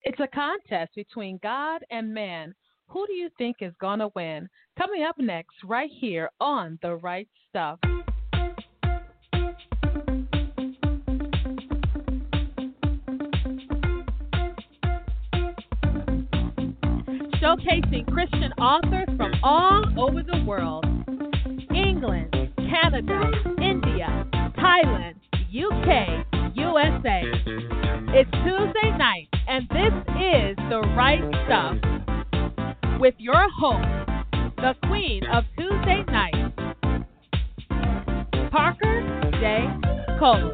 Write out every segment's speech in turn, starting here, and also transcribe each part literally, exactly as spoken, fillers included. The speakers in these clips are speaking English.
It's a contest between God and man. Who do you think is going to win? Coming up next, right here on The Right Stuff. Showcasing Christian authors from all over the world. England, Canada, India, Thailand, U K, U S A. It's Tuesday night, and this is The Right Stuff with your host, the queen of Tuesday night, Parker J. Cole.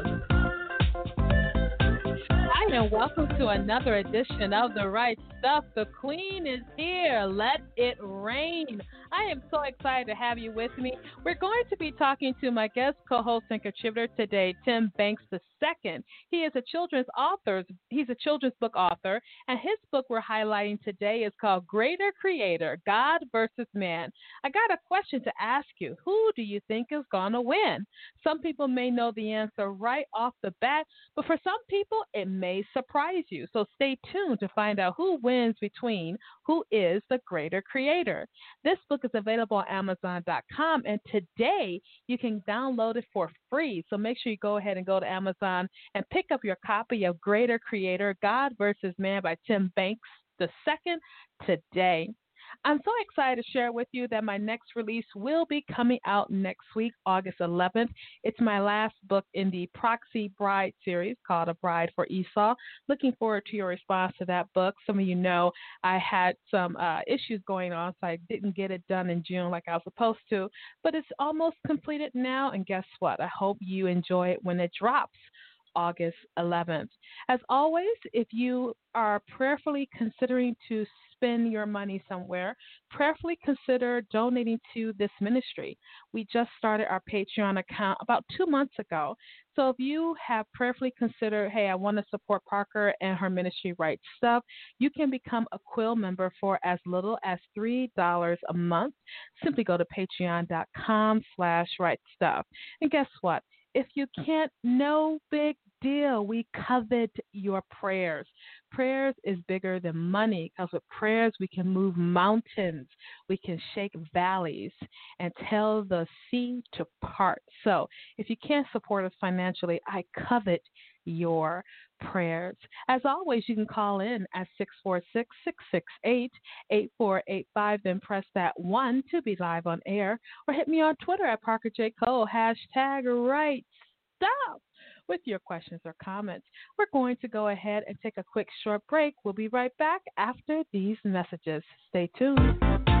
Hi, and welcome to another edition of The Right Stuff. The queen is here. Let it rain. I am so excited to have you with me. We're going to be talking to my guest co-host and contributor today, Tim Banks the Second. He is a children's author. He's a children's book author, and his book we're highlighting today is called Greater Creator, God versus Man. I got a question to ask you. Who do you think is going to win? Some people may know the answer right off the bat, but for some people, it may surprise you. So stay tuned to find out who wins between who is the greater creator. This book is available on Amazon dot com, and today you can download it for free. So make sure you go ahead and go to Amazon and pick up your copy of Greater Creator, God versus Man by Tim Banks the Second today. I'm so excited to share with you that my next release will be coming out next week, August eleventh. It's my last book in the Proxy Bride series called A Bride for Esau. Looking forward to your response to that book. Some of you know I had some uh, issues going on, so I didn't get it done in June like I was supposed to, but it's almost completed now, and guess what? I hope you enjoy it when it drops. August eleventh. As always, if you are prayerfully considering to spend your money somewhere, prayerfully consider donating to this ministry. We just started our Patreon account about two months ago. So if you have prayerfully considered, hey, I want to support Parker and her ministry Right Stuff, you can become a Quill member for as little as three dollars a month. Simply go to patreon.com slash right stuff. And guess what? If you can't, no big deal. We covet your prayers. Prayers is bigger than money, because with prayers we can move mountains, we can shake valleys, and tell the sea to part. So if you can't support us financially, I covet your prayers. As always, you can call in at six four six, six six eight, eight four eight five, then press that one to be live on air, or hit me on Twitter at Parker J. Cole, hashtag right stuff, with your questions or comments. We're going to go ahead and take a quick short break. We'll be right back after these messages. Stay tuned.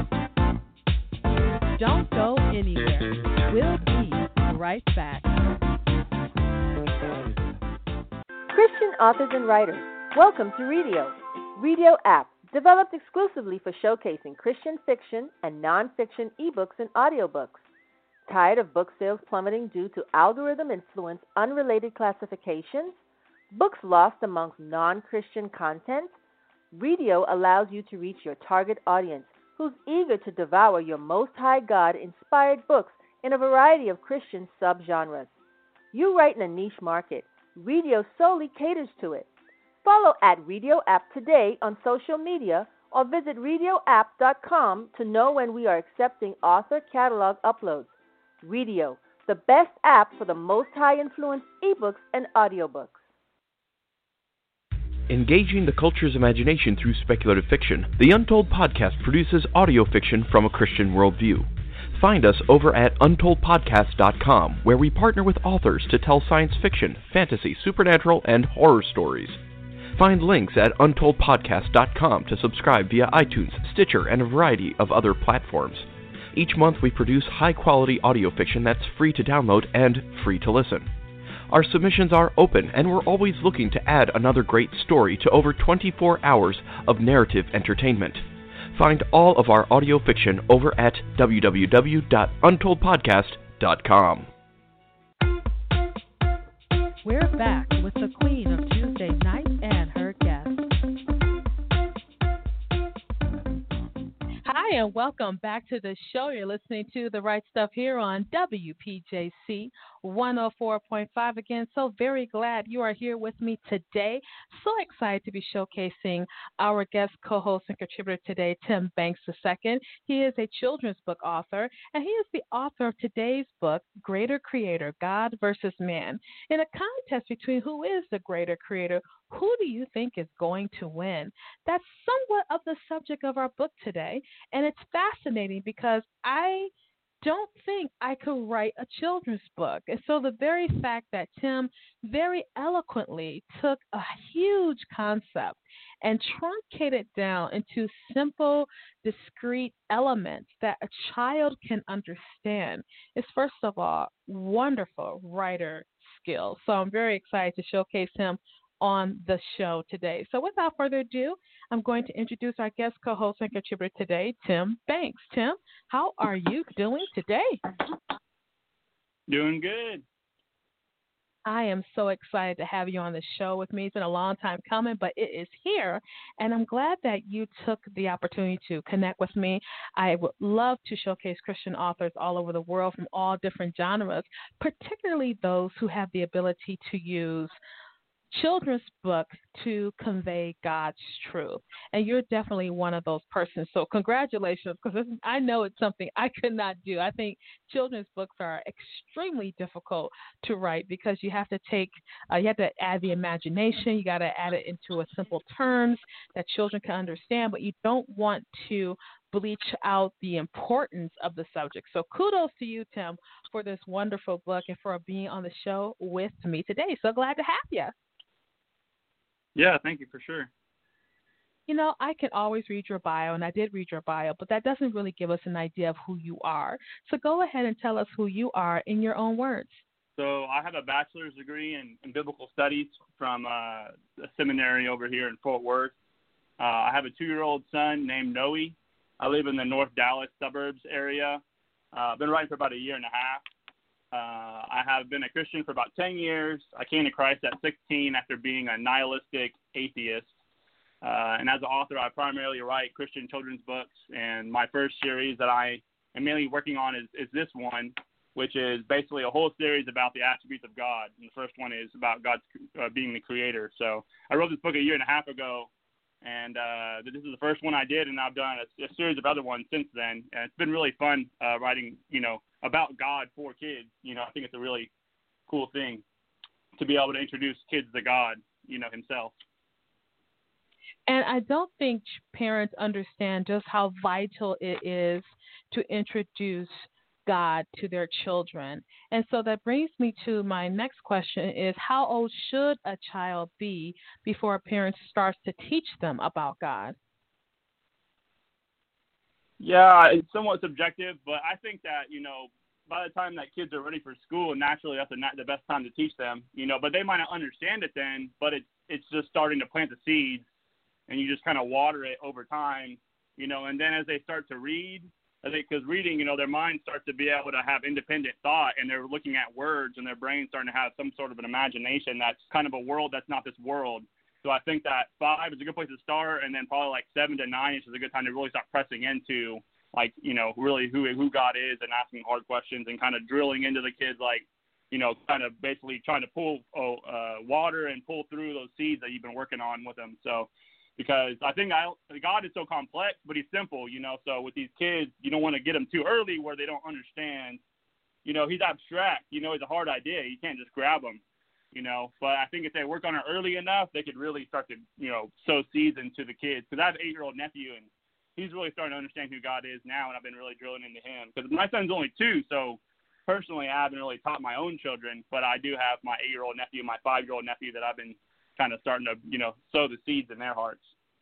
Don't go anywhere. We'll be right back. Christian authors and writers, welcome to Redio. Redio app, developed exclusively for showcasing Christian fiction and nonfiction ebooks and audiobooks. Tired of book sales plummeting due to algorithm-influenced unrelated classifications? Books lost amongst non-Christian content? Redio allows you to reach your target audience, who's eager to devour your Most High God-inspired books in a variety of Christian subgenres. You write in a niche market. Redio solely caters to it. Follow at Redio App today on social media, or visit redio app dot com to know when we are accepting author catalog uploads. Redio, the best app for the Most High influenced ebooks and audiobooks. Engaging the culture's imagination through speculative fiction, the Untold Podcast produces audio fiction from a Christian worldview. Find us over at untold podcast dot com, where we partner with authors to tell science fiction, fantasy, supernatural, and horror stories. Find links at untold podcast dot com to subscribe via iTunes, Stitcher, and a variety of other platforms. Each month we produce high-quality audio fiction that's free to download and free to listen. Our submissions are open, and we're always looking to add another great story to over twenty-four hours of narrative entertainment. Find all of our audio fiction over at w w w dot untold podcast dot com. We're back with the queen of Tuesday night and her guests. Hi, Hi, and welcome back to the show. You're listening to The Right Stuff here on W P J C one oh four point five. Again, so very glad you are here with me today. So excited to be showcasing our guest co-host and contributor today, Tim Banks the second. He is a children's book author, and he is the author of today's book, Greater Creator, God versus Man. In a contest between who is the greater creator, who do you think is going to win? That's somewhat of the subject of our book today. And it's fascinating because I don't think I could write a children's book. And so the very fact that Tim very eloquently took a huge concept and truncated it down into simple, discrete elements that a child can understand is, first of all, wonderful writer skills. So I'm very excited to showcase him on the show today. So without further ado, I'm going to introduce our guest co-host and contributor today, Tim Banks. Tim, how are you doing today? Doing good. I am so excited to have you on the show with me. It's been a long time coming, but it is here, and I'm glad that you took the opportunity to connect with me. I would love to showcase Christian authors all over the world from all different genres, particularly those who have the ability to use children's books to convey God's truth. And you're definitely one of those persons. So congratulations, because I know it's something I could not do. I think children's books are extremely difficult to write because you have to take, uh, you have to add the imagination. You got to add it into a simple terms that children can understand, but you don't want to bleach out the importance of the subject. So kudos to you, Tim, for this wonderful book and for being on the show with me today. So glad to have you. Yeah, thank you for sure. You know, I can always read your bio, and I did read your bio, but that doesn't really give us an idea of who you are. So go ahead and tell us who you are in your own words. So I have a bachelor's degree in, in biblical studies from uh, a seminary over here in Fort Worth. Uh, I have a two-year-old son named Noe. I live in the North Dallas suburbs area. Uh, I've been writing for about a year and a half. Uh, I have been a Christian for about ten years. I came to Christ at sixteen after being a nihilistic atheist. Uh, and as an author, I primarily write Christian children's books. And my first series that I am mainly working on is, is this one, which is basically a whole series about the attributes of God. And the first one is about God uh, being the creator. So I wrote this book a year and a half ago. And uh, this is the first one I did, and I've done a, a series of other ones since then. And it's been really fun uh, writing, you know, about God for kids. You know, I think it's a really cool thing to be able to introduce kids to God, you know, himself. And I don't think parents understand just how vital it is to introduce God to their children. And so that brings me to my next question is, how old should a child be before a parent starts to teach them about God? Yeah, it's somewhat subjective, but I think that, you know, by the time that kids are ready for school, naturally that's the, the best time to teach them, you know, but they might not understand it then, but it's, it's just starting to plant the seeds, and you just kind of water it over time, you know, and then as they start to read, I think because reading, you know, their mind starts to be able to have independent thought, and they're looking at words, and their brain's starting to have some sort of an imagination that's kind of a world that's not this world. So I think that five is a good place to start, and then probably like seven to nine is a good time to really start pressing into, like, you know, really who who God is and asking hard questions and kind of drilling into the kids, like, you know, kind of basically trying to pull oh, uh, water and pull through those seeds that you've been working on with them. So because I think I, God is so complex, but he's simple, you know. So with these kids, you don't want to get them too early where they don't understand. You know, he's abstract. You know, it's a hard idea. You can't just grab him, you know. But I think if they work on it early enough, they could really start to, you know, sow seeds into the kids. Because I have an eight-year-old nephew, and he's really starting to understand who God is now, and I've been really drilling into him. Because my son's only two, so personally I haven't really taught my own children, but I do have my eight-year-old nephew, my five-year-old nephew that I've been kind of starting to, you know, sow the seeds in their hearts.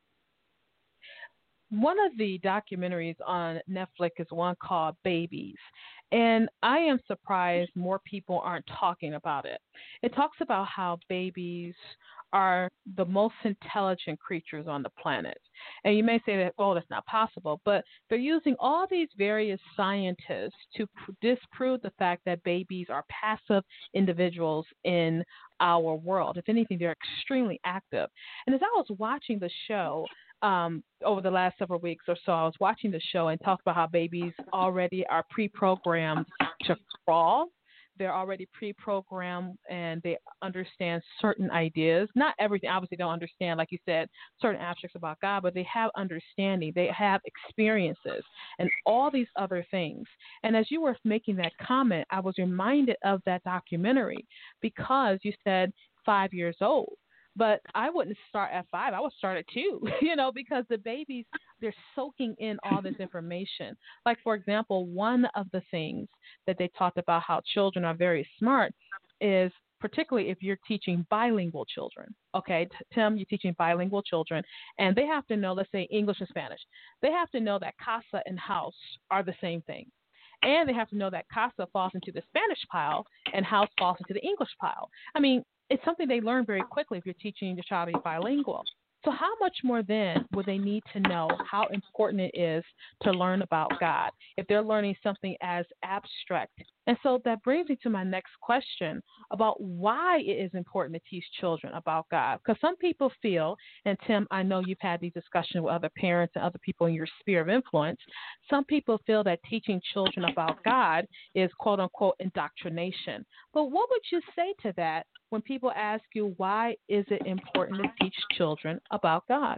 One of the documentaries on Netflix is one called Babies, and I am surprised more people aren't talking about it. It talks about how babies are the most intelligent creatures on the planet. And you may say that, oh, that's not possible, but they're using all these various scientists to pr- disprove the fact that babies are passive individuals in our world. If anything, they're extremely active. And as I was watching the show, um, over the last several weeks or so, I was watching the show and talked about how babies already are pre-programmed to crawl. They're already pre-programmed and they understand certain ideas. Not everything, obviously, don't understand, like you said, certain aspects about God, but they have understanding. They have experiences and all these other things. And as you were making that comment, I was reminded of that documentary because you said five years old. But I wouldn't start at five. I would start at two, you know, because the babies, they're soaking in all this information. Like, for example, one of the things that they talked about how children are very smart is particularly if you're teaching bilingual children. Okay, Tim, you're teaching bilingual children, and they have to know, let's say, English and Spanish. They have to know that casa and house are the same thing. And they have to know that casa falls into the Spanish pile and house falls into the English pile. I mean, it's something they learn very quickly if you're teaching your child to be bilingual. So how much more then would they need to know how important it is to learn about God if they're learning something as abstract? And so that brings me to my next question about why it is important to teach children about God. Because some people feel, and Tim, I know you've had these discussions with other parents and other people in your sphere of influence, some people feel that teaching children about God is quote unquote indoctrination. But what would you say to that when people ask you, why is it important to teach children about God?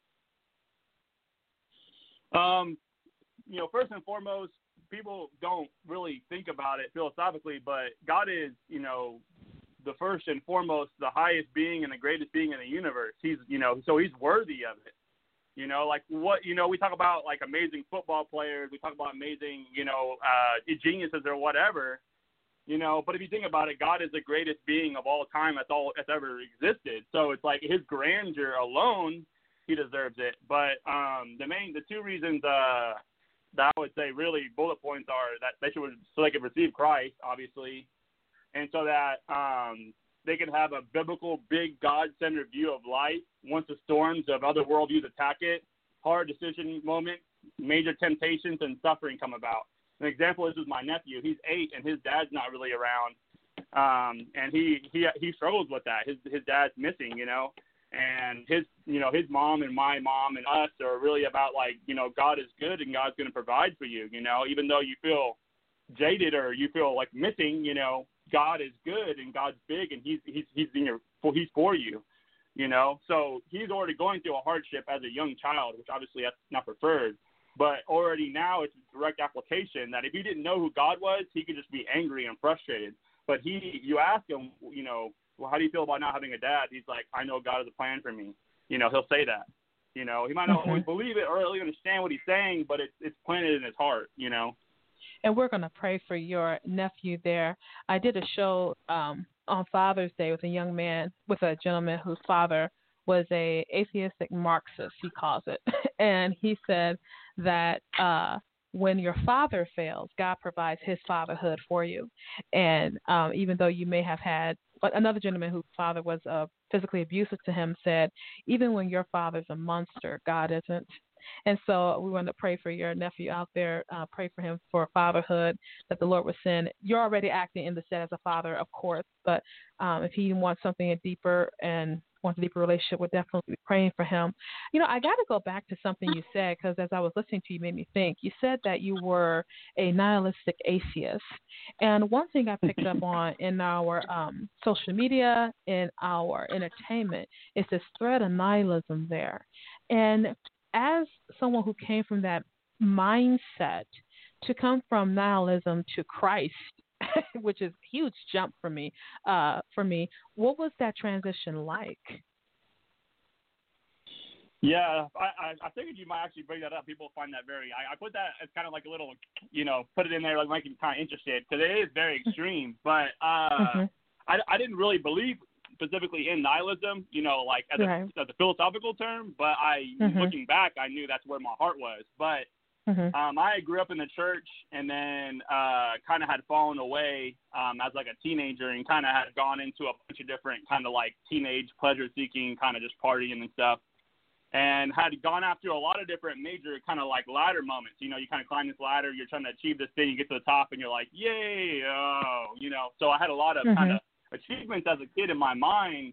Um, you know, first and foremost, people don't really think about it philosophically, but God is, you know, the first and foremost, the highest being and the greatest being in the universe. He's, you know, so he's worthy of it. You know, like what, you know, we talk about like amazing football players. We talk about amazing, you know, uh, geniuses or whatever. You know, but if you think about it, God is the greatest being of all time that's all that's ever existed. So it's like his grandeur alone, he deserves it. But um, the main, the two reasons uh, that I would say really bullet points are that they should, so they could receive Christ, obviously, and so that um, they can have a biblical, big, God-centered view of life once the storms of other worldviews attack it, hard decision moments, major temptations, and suffering come about. An example is with my nephew. He's eight, and his dad's not really around, um, and he, he he struggles with that. His his dad's missing, you know, and his you know his mom and my mom and us are really about like you know God is good and God's going to provide for you, you know, even though you feel jaded or you feel like missing, you know, God is good and God's big and he's he's he's in your he's for you, you know. So he's already going through a hardship as a young child, which obviously that's not preferred. But already now it's a direct application that if he didn't know who God was, he could just be angry and frustrated. But he, you ask him, you know, well, how do you feel about not having a dad? He's like, I know God has a plan for me. You know, he'll say that. You know, he might not mm-hmm. always believe it or really understand what he's saying, but it's it's planted in his heart, you know. And we're going to pray for your nephew there. I did a show um, on Father's Day with a young man, with a gentleman whose father was a atheistic Marxist, he calls it. And he said that uh, when your father fails, God provides his fatherhood for you. And um, even though you may have had another gentleman whose father was uh, physically abusive to him said, even when your father's a monster, God isn't. And so we want to pray for your nephew out there, uh, pray for him for fatherhood, that the Lord would send. You're already acting in the set as a father, of course, but um, if he wants something deeper and wants a deeper relationship, we're definitely be praying for him. You know, I got to go back to something you said, because as I was listening to you, made me think. You said that you were a nihilistic atheist. And one thing I picked up on in our um, social media, in our entertainment, is this thread of nihilism there. And as someone who came from that mindset, to come from nihilism to Christ, which is a huge jump for me, uh, for me, what was that transition like? Yeah, I, I figured you might actually bring that up. People find that very, I, I put that as kind of like a little, you know, put it in there, like make you kind of interested, because it is very extreme. But uh, mm-hmm. I, I didn't really believe specifically in nihilism, you know, like as, right. a, as a philosophical term, but I, mm-hmm. looking back, I knew that's where my heart was. But mm-hmm. um, I grew up in the church and then uh, kind of had fallen away um, as like a teenager and kind of had gone into a bunch of different kind of like teenage pleasure-seeking, kind of just partying and stuff, and had gone after a lot of different major kind of like ladder moments. You know, you kind of climb this ladder, you're trying to achieve this thing, you get to the top and you're like, yay, oh, you know. So I had a lot of mm-hmm. kind of achievements as a kid in my mind,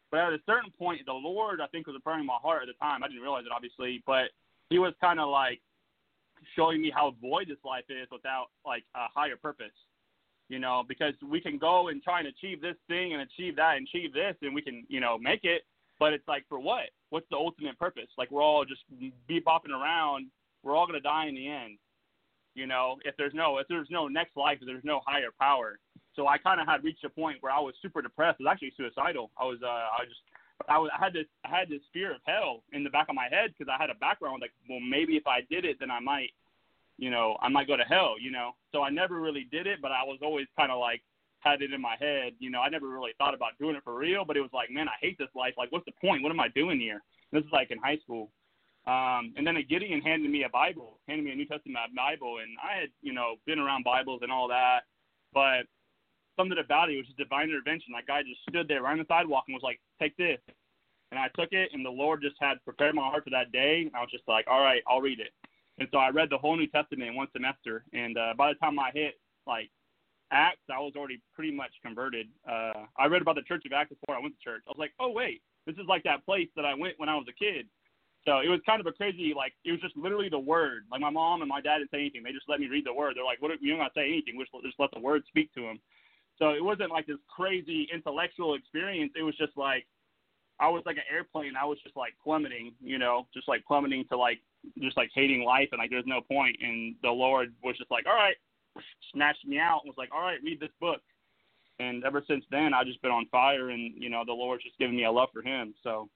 But at a certain point, the Lord, I think, was preparing my heart at the time. I didn't realize it, obviously, but he was kind of like showing me how void this life is without, like, a higher purpose, you know, because we can go and try and achieve this thing and achieve that and achieve this, and we can, you know, make it, but it's like, for what? What's the ultimate purpose? Like, we're all just bebopping around. We're all going to die in the end, you know, if there's no if there's no next life, if there's no higher power. So I kind of had reached a point where I was super depressed. I was actually suicidal. I was, uh, I just, I, was, I had this, I had this fear of hell in the back of my head because I had a background like, well, maybe if I did it, then I might, you know, I might go to hell, you know. So I never really did it, but I was always kind of like had it in my head, you know. I never really thought about doing it for real, but it was like, man, I hate this life. Like, what's the point? What am I doing here? This is like in high school. Um, and then a Gideon handed me a Bible, handed me a New Testament Bible, and I had, you know, been around Bibles and all that, but something about it, it was just divine intervention. That guy just stood there right on the sidewalk and was like, take this. And I took it, and the Lord just had prepared my heart for that day, and I was just like, all right, I'll read it. And so I read the whole New Testament in one semester, and uh, by the time I hit, like, Acts, I was already pretty much converted. Uh, I read about the Church of Acts before I went to church. I was like, oh, wait, this is like that place that I went when I was a kid. So it was kind of a crazy, like, it was just literally the word. Like, my mom and my dad didn't say anything. They just let me read the word. They're like, what? You don't got to say anything. We just, just let the word speak to them. So it wasn't like this crazy intellectual experience. It was just like, I was like an airplane. I was just like plummeting, you know, just like plummeting to like, just like hating life. And like, there's no point. And the Lord was just like, all right, snatched me out and was like, all right, read this book. And ever since then, I've just been on fire. And, you know, the Lord's just given me a love for him. So.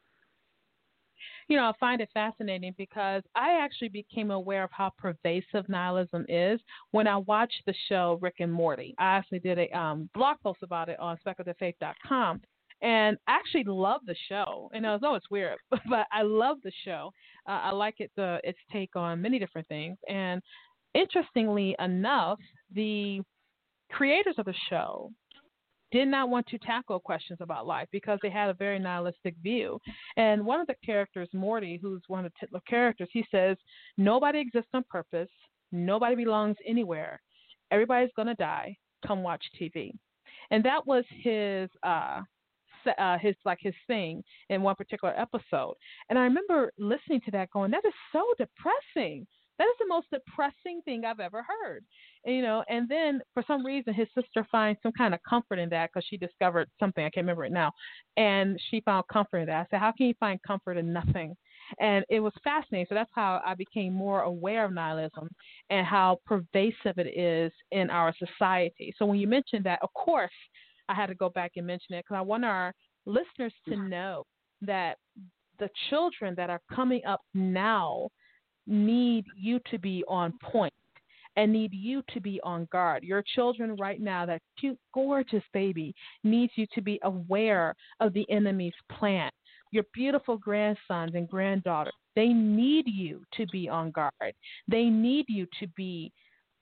You know, I find it fascinating because I actually became aware of how pervasive nihilism is when I watched the show Rick and Morty. I actually did a um, blog post about it on speculative faith dot com, and I actually love the show. And I know it's weird, but I love the show. Uh, I like it, the its take on many different things. And interestingly enough, the creators of the show did not want to tackle questions about life because they had a very nihilistic view. And one of the characters, Morty, who's one of the titular characters, he says, nobody exists on purpose. Nobody belongs anywhere. Everybody's going to die. Come watch T V. And that was his, uh, uh, his like his thing in one particular episode. And I remember listening to that going, that is so depressing. That is the most depressing thing I've ever heard, and, you know. And then for some reason, his sister finds some kind of comfort in that because she discovered something. I can't remember it now, and she found comfort in that. I said, "How can you find comfort in nothing?" And it was fascinating. So that's how I became more aware of nihilism and how pervasive it is in our society. So when you mentioned that, of course, I had to go back and mention it because I want our listeners to know that the children that are coming up now need you to be on point and need you to be on guard. Your children right now, that cute, gorgeous baby, needs you to be aware of the enemy's plan. Your beautiful grandsons and granddaughters, they need you to be on guard. They need you to be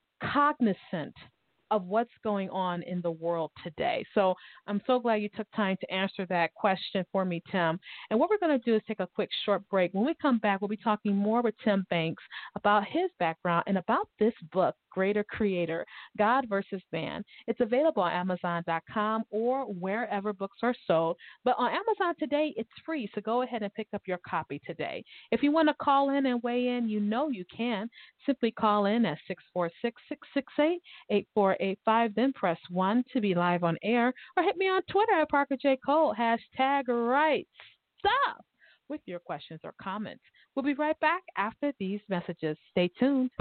cognizant of what's going on in the world today. So I'm so glad you took time to answer that question for me, Tim. And what we're going to do is take a quick short break. When we come back, we'll be talking more with Tim Banks about his background and about this book, Greater Creator, God versus Man. It's available on Amazon dot com or wherever books are sold. But on Amazon today, it's free, so go ahead and pick up your copy today. If you want to call in and weigh in, you know you can. Simply call in at six four six, six six eight, eight four eight five, then press one to be live on air, or hit me on Twitter at Parker J. Cole, hashtag right stuff, with your questions or comments. We'll be right back after these messages. Stay tuned.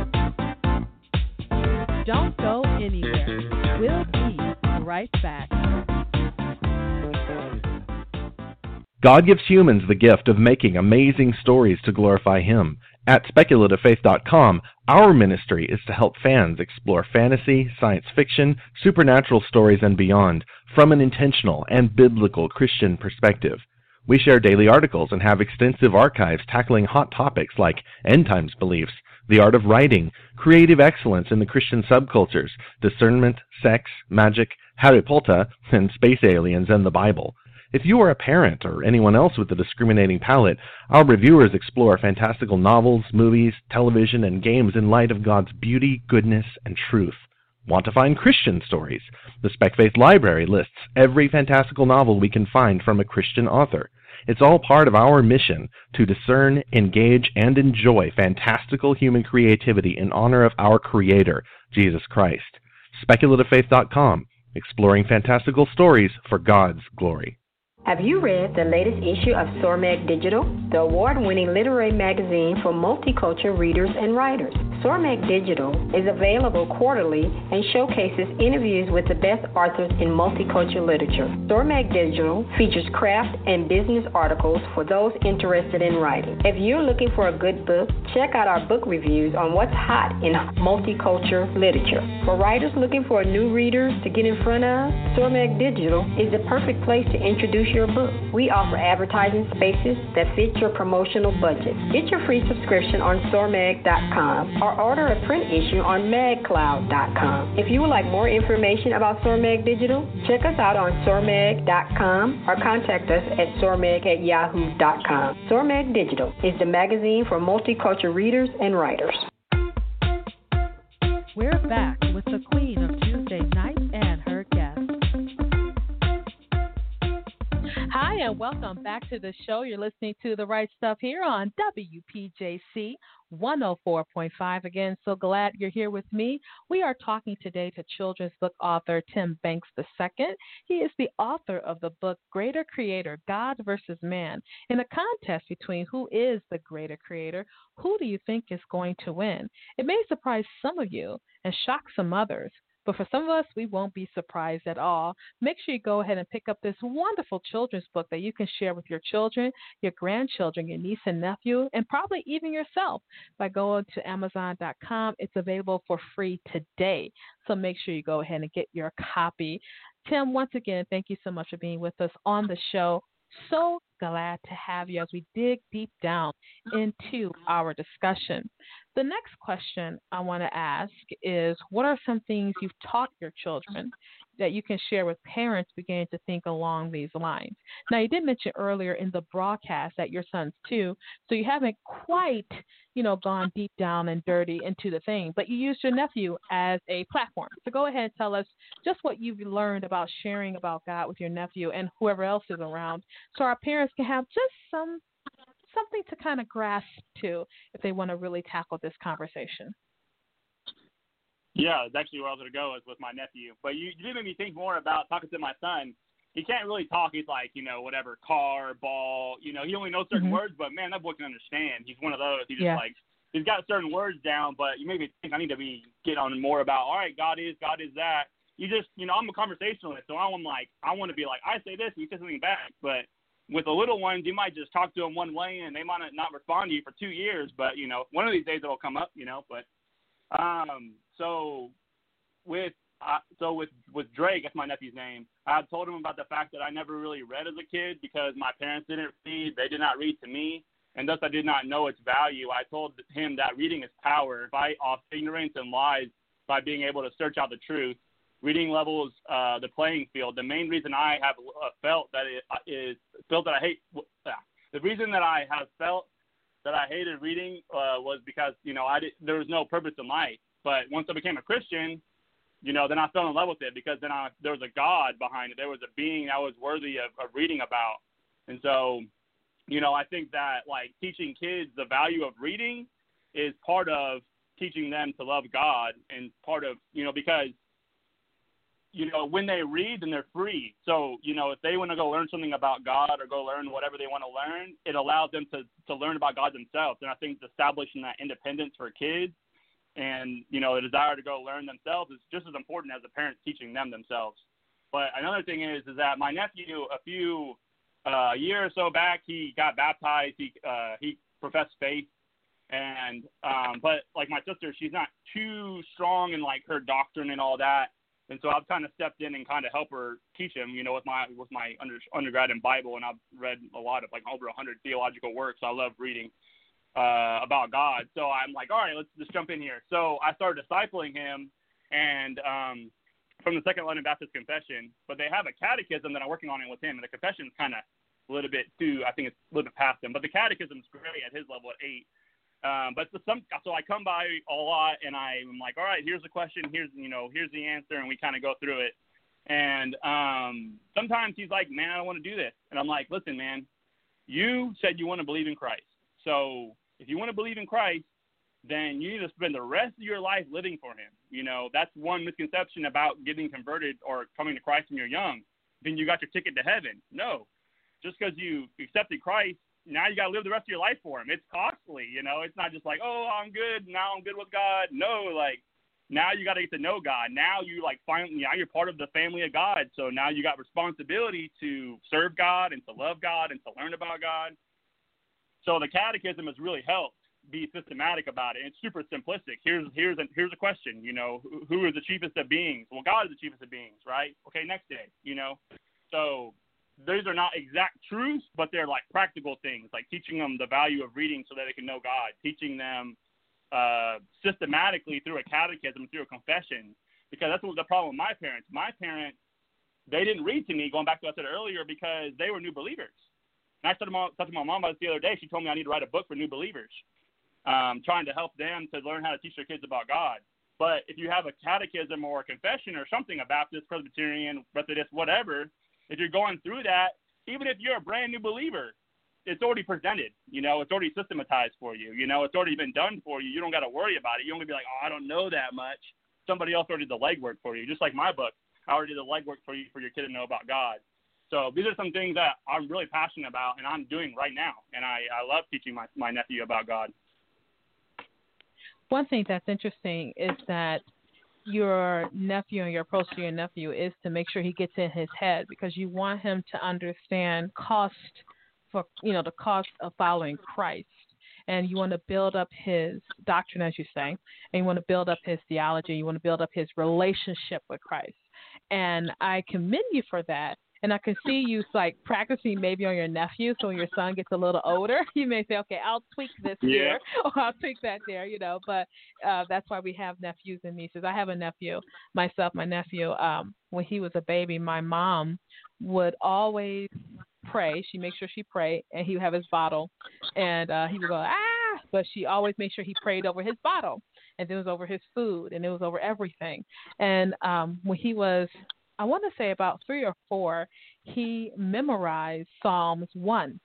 Don't go anywhere. We'll be right back. God gives humans the gift of making amazing stories to glorify Him. At speculative faith dot com, our ministry is to help fans explore fantasy, science fiction, supernatural stories, and beyond from an intentional and biblical Christian perspective. We share daily articles and have extensive archives tackling hot topics like end times beliefs, the art of writing, creative excellence in the Christian subcultures, discernment, sex, magic, Harry Potter, and space aliens and the Bible. If you are a parent or anyone else with a discriminating palate, our reviewers explore fantastical novels, movies, television, and games in light of God's beauty, goodness, and truth. Want to find Christian stories? The Spec Faith Library lists every fantastical novel we can find from a Christian author. It's all part of our mission to discern, engage, and enjoy fantastical human creativity in honor of our Creator, Jesus Christ. speculative faith dot com, exploring fantastical stories for God's glory. Have you read the latest issue of Sormag Digital, the award-winning literary magazine for multicultural readers and writers? Sormag Digital is available quarterly and showcases interviews with the best authors in multicultural literature. Sormag Digital features craft and business articles for those interested in writing. If you're looking for a good book, check out our book reviews on what's hot in multicultural literature. For writers looking for new readers to get in front of, Sormag Digital is the perfect place to introduce your book. We offer advertising spaces that fit your promotional budget. Get your free subscription on sormag dot com or order a print issue on mag cloud dot com. If you would like more information about Sormag Digital, check us out on sormag dot com or contact us at sormag at yahoo dot com. Sormag Digital is the magazine for multicultural readers and writers. We're back with the Queen of Tuesday Night and her guests. Hi, and welcome back to the show. You're listening to The Right Stuff here on W P J C one oh four point five. Again, so glad you're here with me. We are talking today to children's book author Tim Banks the Second. He is the author of the book Greater Creator, God versus Man. In a contest between who is the greater creator, who do you think is going to win? It may surprise some of you and shock some others. But for some of us, we won't be surprised at all. Make sure you go ahead and pick up this wonderful children's book that you can share with your children, your grandchildren, your niece and nephew, and probably even yourself by going to amazon dot com. It's available for free today. So make sure you go ahead and get your copy. Tim, once again, thank you so much for being with us on the show. So glad to have you as we dig deep down into our discussion. The next question I want to ask is, what are some things you've taught your children that you can share with parents beginning to think along these lines? Now, you did mention earlier in the broadcast that your son's two, so you haven't quite, you know, gone deep down and dirty into the thing, but you used your nephew as a platform. So go ahead and tell us just what you've learned about sharing about God with your nephew and whoever else is around, so our parents can have just some something to kind of grasp to if they want to really tackle this conversation. Yeah, it's actually where I was going to go is with my nephew. But you, you did make me think more about talking to my son. He can't really talk. He's like, you know, whatever, car, ball. You know, he only knows certain mm-hmm. words, but, man, that boy can understand. He's one of those. He just, yeah. like, he's got certain words down, but you made me think I need to be get on more about, all right, God is, God is that. You just, you know, I'm a conversationalist, so I'm like, I want to be like, I say this, and you say something back. But with the little ones, you might just talk to them one way, and they might not respond to you for two years. But, you know, one of these days it'll come up, you know. But um, so with uh, so with, with Drake, that's my nephew's name, I told him about the fact that I never really read as a kid because my parents didn't read. They did not read to me, and thus I did not know its value. I told him that reading is power, fight off ignorance and lies by being able to search out the truth. Reading levels uh, the playing field. The main reason I have uh, felt that it is felt that I hate uh, the reason that I have felt that I hated reading uh, was because you know I did, there was no purpose in life. But once I became a Christian, you know, then I fell in love with it because then I, there was a God behind it. There was a being I was worthy of, of reading about. And so, you know, I think that like teaching kids the value of reading is part of teaching them to love God and part of you know because. You know, when they read, then they're free. So, you know, if they want to go learn something about God or go learn whatever they want to learn, it allows them to, to learn about God themselves. And I think establishing that independence for kids and, you know, the desire to go learn themselves is just as important as the parents teaching them themselves. But another thing is, is that my nephew, a few, uh, a year or so back, he got baptized. He, uh, he professed faith. And, um, but like my sister, she's not too strong in like her doctrine and all that. And so I've kind of stepped in and kind of help her teach him, you know, with my with my under, undergrad in Bible, and I've read a lot of like over a hundred theological works. I love reading uh, about God. So I'm like, all right, let's just jump in here. So I started discipling him, and um, from the Second London Baptist Confession. But they have a catechism that I'm working on it with him, and the confession's kind of a little bit too. I think it's a little bit past him, but the catechism's great at his level at eight. Um, but the, some, so I come by a lot, and I'm like, all right, here's the question, here's you know, here's the answer, and we kind of go through it. And um, sometimes he's like, man, I don't want to do this, and I'm like, listen, man, you said you want to believe in Christ. So if you want to believe in Christ, then you need to spend the rest of your life living for him. You know, that's one misconception about getting converted or coming to Christ when you're young. Then you got your ticket to heaven. No, just because you accepted Christ, now you got to live the rest of your life for him. It's costly, you know. It's not just like, oh, I'm good, now I'm good with God. No, like, now you got to get to know God. Now you, like, finally, now you're part of the family of God. So now you got responsibility to serve God and to love God and to learn about God. So the catechism has really helped be systematic about it. It's super simplistic. Here's here's a, here's a question, you know, who, who is the chiefest of beings? Well, God is the chiefest of beings, right? Okay, next day, you know. So those are not exact truths, but they're like practical things, like teaching them the value of reading so that they can know God, teaching them uh, systematically through a catechism, through a confession, because that's what the problem with my parents. My parents, they didn't read to me, going back to what I said earlier, because they were new believers. And I talked to my mom about this the other day. She told me I need to write a book for new believers, um, trying to help them to learn how to teach their kids about God. But if you have a catechism or a confession or something, a Baptist, Presbyterian, Methodist, whatever, if you're going through that, even if you're a brand new believer, it's already presented. You know, it's already systematized for you. You know, it's already been done for you. You don't got to worry about it. You don't be like, oh, I don't know that much. Somebody else already did the legwork for you. Just like my book, I already did the legwork for you for your kid to know about God. So these are some things that I'm really passionate about and I'm doing right now. And I, I love teaching my, my nephew about God. One thing that's interesting is that your nephew and your approach to your nephew is to make sure he gets in his head, because you want him to understand cost for, you know, the cost of following Christ. And you want to build up his doctrine, as you say, and you want to build up his theology. You want to build up his relationship with Christ. And I commend you for that. And I can see you like practicing maybe on your nephew. So when your son gets a little older, you may say, okay, I'll tweak this yeah. here, or I'll tweak that there, you know. But uh, that's why we have nephews and nieces. I have a nephew myself. My nephew, um, when he was a baby, my mom would always pray. She makes sure she prayed, and he would have his bottle, and uh, he would go, ah, but she always made sure he prayed over his bottle, and it was over his food, and it was over everything. And um, when he was, I want to say about three or four, he memorized Psalms one.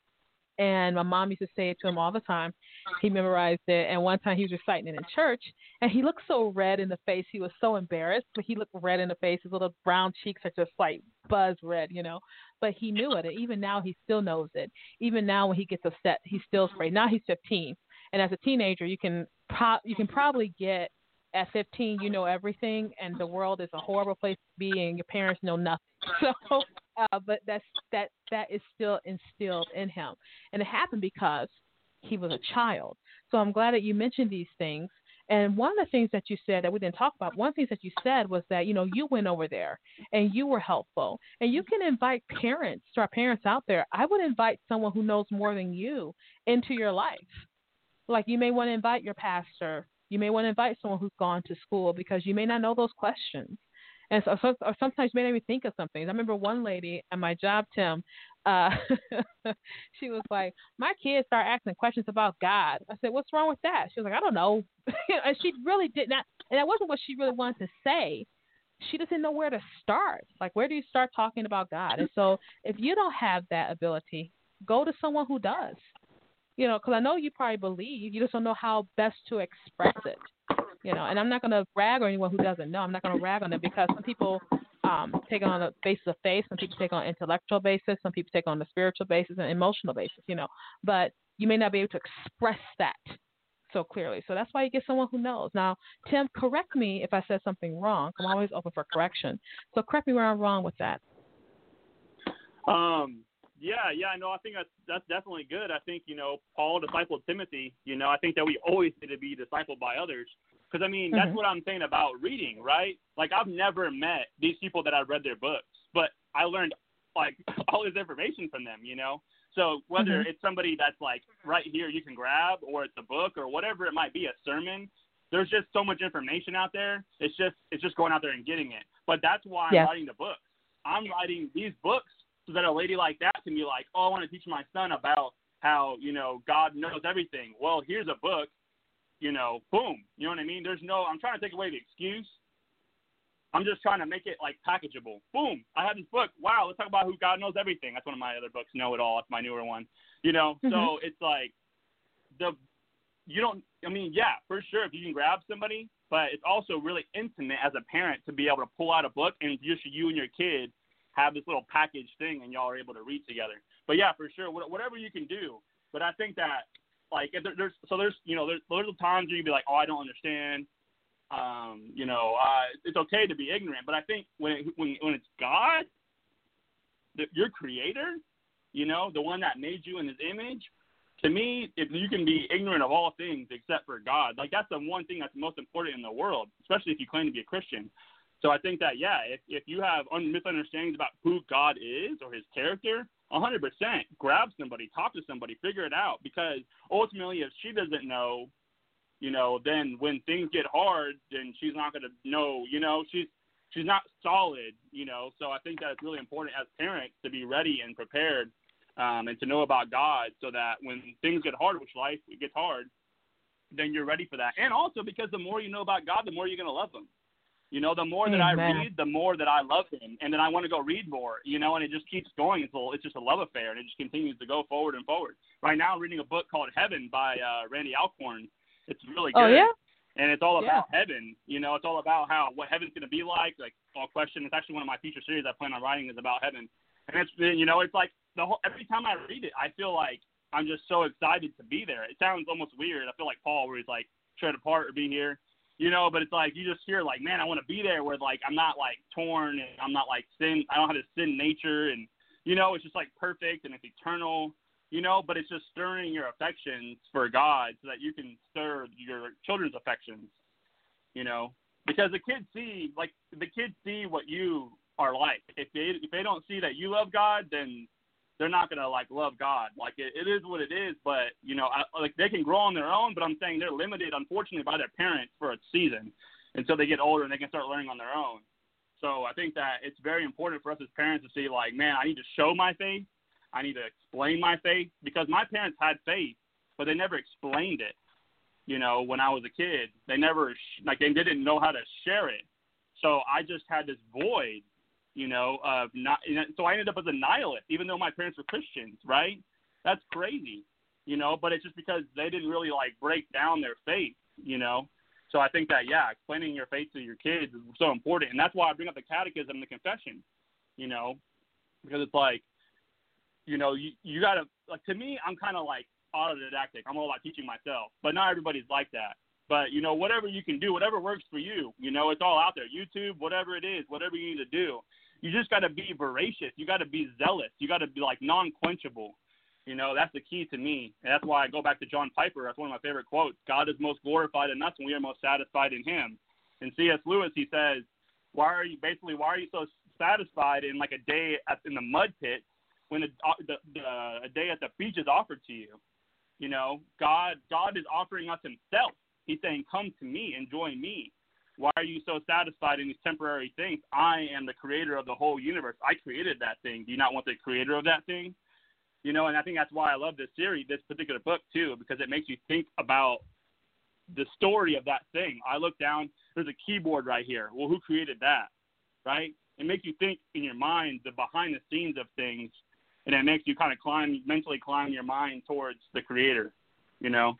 And my mom used to say it to him all the time. He memorized it. And one time he was reciting it in church, and he looked so red in the face. He was so embarrassed, but he looked red in the face. His little brown cheeks are just like buzz red, you know. But he knew it. And even now he still knows it. Even now when he gets upset, he's still afraid. Now he's fifteen. And as a teenager, you can pro- you can probably get, at fifteen, you know everything, and the world is a horrible place to be, and your parents know nothing. So, uh, but that's that that is still instilled in him, and it happened because he was a child. So I'm glad that you mentioned these things. And one of the things that you said that we didn't talk about, one of the things that you said was that, you know, you went over there and you were helpful, and you can invite parents, to our parents out there. I would invite someone who knows more than you into your life. Like, you may want to invite your pastor. You may want to invite someone who's gone to school, because you may not know those questions. And so, so or sometimes you may not even think of some things. I remember one lady at my job, Tim, uh, she was like, my kids start asking questions about God. I said, what's wrong with that? She was like, I don't know. And she really did not. And that wasn't what she really wanted to say. She doesn't know where to start. Like, where do you start talking about God? And so if you don't have that ability, go to someone who does. You know, because I know you probably believe, you just don't know how best to express it. You know, and I'm not going to rag on anyone who doesn't know. I'm not going to rag on them, because some people um, take it on a basis of faith. Some people take it on an intellectual basis. Some people take it on a spiritual basis and emotional basis, you know. But you may not be able to express that so clearly. So that's why you get someone who knows. Now, Tim, correct me if I said something wrong. I'm always open for correction. So correct me where I'm wrong with that. Um. Yeah, yeah, no, I think that's that's definitely good. I think, you know, Paul discipled Timothy. You know, I think that we always need to be discipled by others. Because, I mean, that's mm-hmm. what I'm saying about reading, right? Like, I've never met these people that I've read their books, but I learned, like, all this information from them, you know? So whether mm-hmm. it's somebody that's, like, right here you can grab, or it's a book, or whatever it might be, a sermon, there's just so much information out there. It's just it's just going out there and getting it. But that's why I'm yeah. writing the books. I'm writing these books so that a lady like that can be like, oh, I want to teach my son about how, you know, God knows everything. Well, here's a book, you know, boom. You know what I mean? There's no, I'm trying to take away the excuse. I'm just trying to make it, like, packageable. Boom, I have this book. Wow, let's talk about who God knows everything. That's one of my other books, Know It All. That's my newer one. You know, mm-hmm. So it's like the you don't – I mean, yeah, for sure, if you can grab somebody, but it's also really intimate as a parent to be able to pull out a book and just you and your kid have this little package thing and y'all are able to read together. But, yeah, for sure, whatever you can do. But I think that, like, if there, there's – so there's, you know, there's little times where you'd be like, oh, I don't understand. Um, you know, uh, it's okay to be ignorant. But I think when it, when when it's God, the, your creator, you know, the one that made you in his image, to me, if you can be ignorant of all things except for God, like that's the one thing that's most important in the world, especially if you claim to be a Christian. So I think that, yeah, if, if you have un- misunderstandings about who God is or his character, one hundred percent grab somebody, talk to somebody, figure it out. Because ultimately, if she doesn't know, you know, then when things get hard, then she's not going to know, you know, she's she's not solid, you know. So I think that it's really important as parents to be ready and prepared um, and to know about God so that when things get hard, which life it gets hard, then you're ready for that. And also because the more you know about God, the more you're going to love him. You know, the more that Amen. I read, the more that I love him. And then I want to go read more, you know, and it just keeps going until it's just a love affair, and it just continues to go forward and forward. Right now I'm reading a book called Heaven by uh, Randy Alcorn. It's really good. Oh, yeah? And it's all about yeah. heaven. You know, it's all about how what heaven's going to be like. Like, all question. It's actually one of my feature series I plan on writing is about heaven. And it's, you know, it's like the whole, every time I read it, I feel like I'm just so excited to be there. It sounds almost weird. I feel like Paul, where he's like, tread apart or be here. You know, but it's like you just hear like, man, I want to be there where like I'm not like torn and I'm not like sin. I don't have this sin nature, and you know, it's just like perfect and it's eternal. You know, but it's just stirring your affections for God so that you can stir your children's affections. You know, because the kids see like the kids see what you are like. If they if they don't see that you love God, then they're not gonna like love God. Like it, it is what it is, but you know, I, like they can grow on their own. But I'm saying they're limited, unfortunately, by their parents for a season until they get older and they can start learning on their own. So I think that it's very important for us as parents to see, like, man, I need to show my faith. I need to explain my faith because my parents had faith, but they never explained it. You know, when I was a kid, they never like they didn't know how to share it. So I just had this void. You know, uh, not, so I ended up as a nihilist, even though my parents were Christians, right? That's crazy, you know, but it's just because they didn't really, like, break down their faith, you know? So I think that, yeah, explaining your faith to your kids is so important, and that's why I bring up the catechism and the confession, you know, because it's like, you know, you, you got to, like, to me, I'm kind of, like, autodidactic. I'm all about teaching myself, but not everybody's like that. But, you know, whatever you can do, whatever works for you, you know, it's all out there. YouTube, whatever it is, whatever you need to do. You just got to be voracious. You got to be zealous. You got to be, like, non-quenchable. You know, that's the key to me. And that's why I go back to John Piper. That's one of my favorite quotes. God is most glorified in us when we are most satisfied in him. And C S Lewis, he says, why are you, basically, why are you so satisfied in, like, a day at, in the mud pit when a, the, the, a day at the beach is offered to you? You know, God, God is offering us himself. He's saying, come to me, enjoy me. Why are you so satisfied in these temporary things? I am the creator of the whole universe. I created that thing. Do you not want the creator of that thing? You know, and I think that's why I love this series, this particular book, too, because it makes you think about the story of that thing. I look down, there's a keyboard right here. Well, who created that, right? It makes you think in your mind the behind the scenes of things, and it makes you kind of climb, mentally climb your mind towards the creator, you know?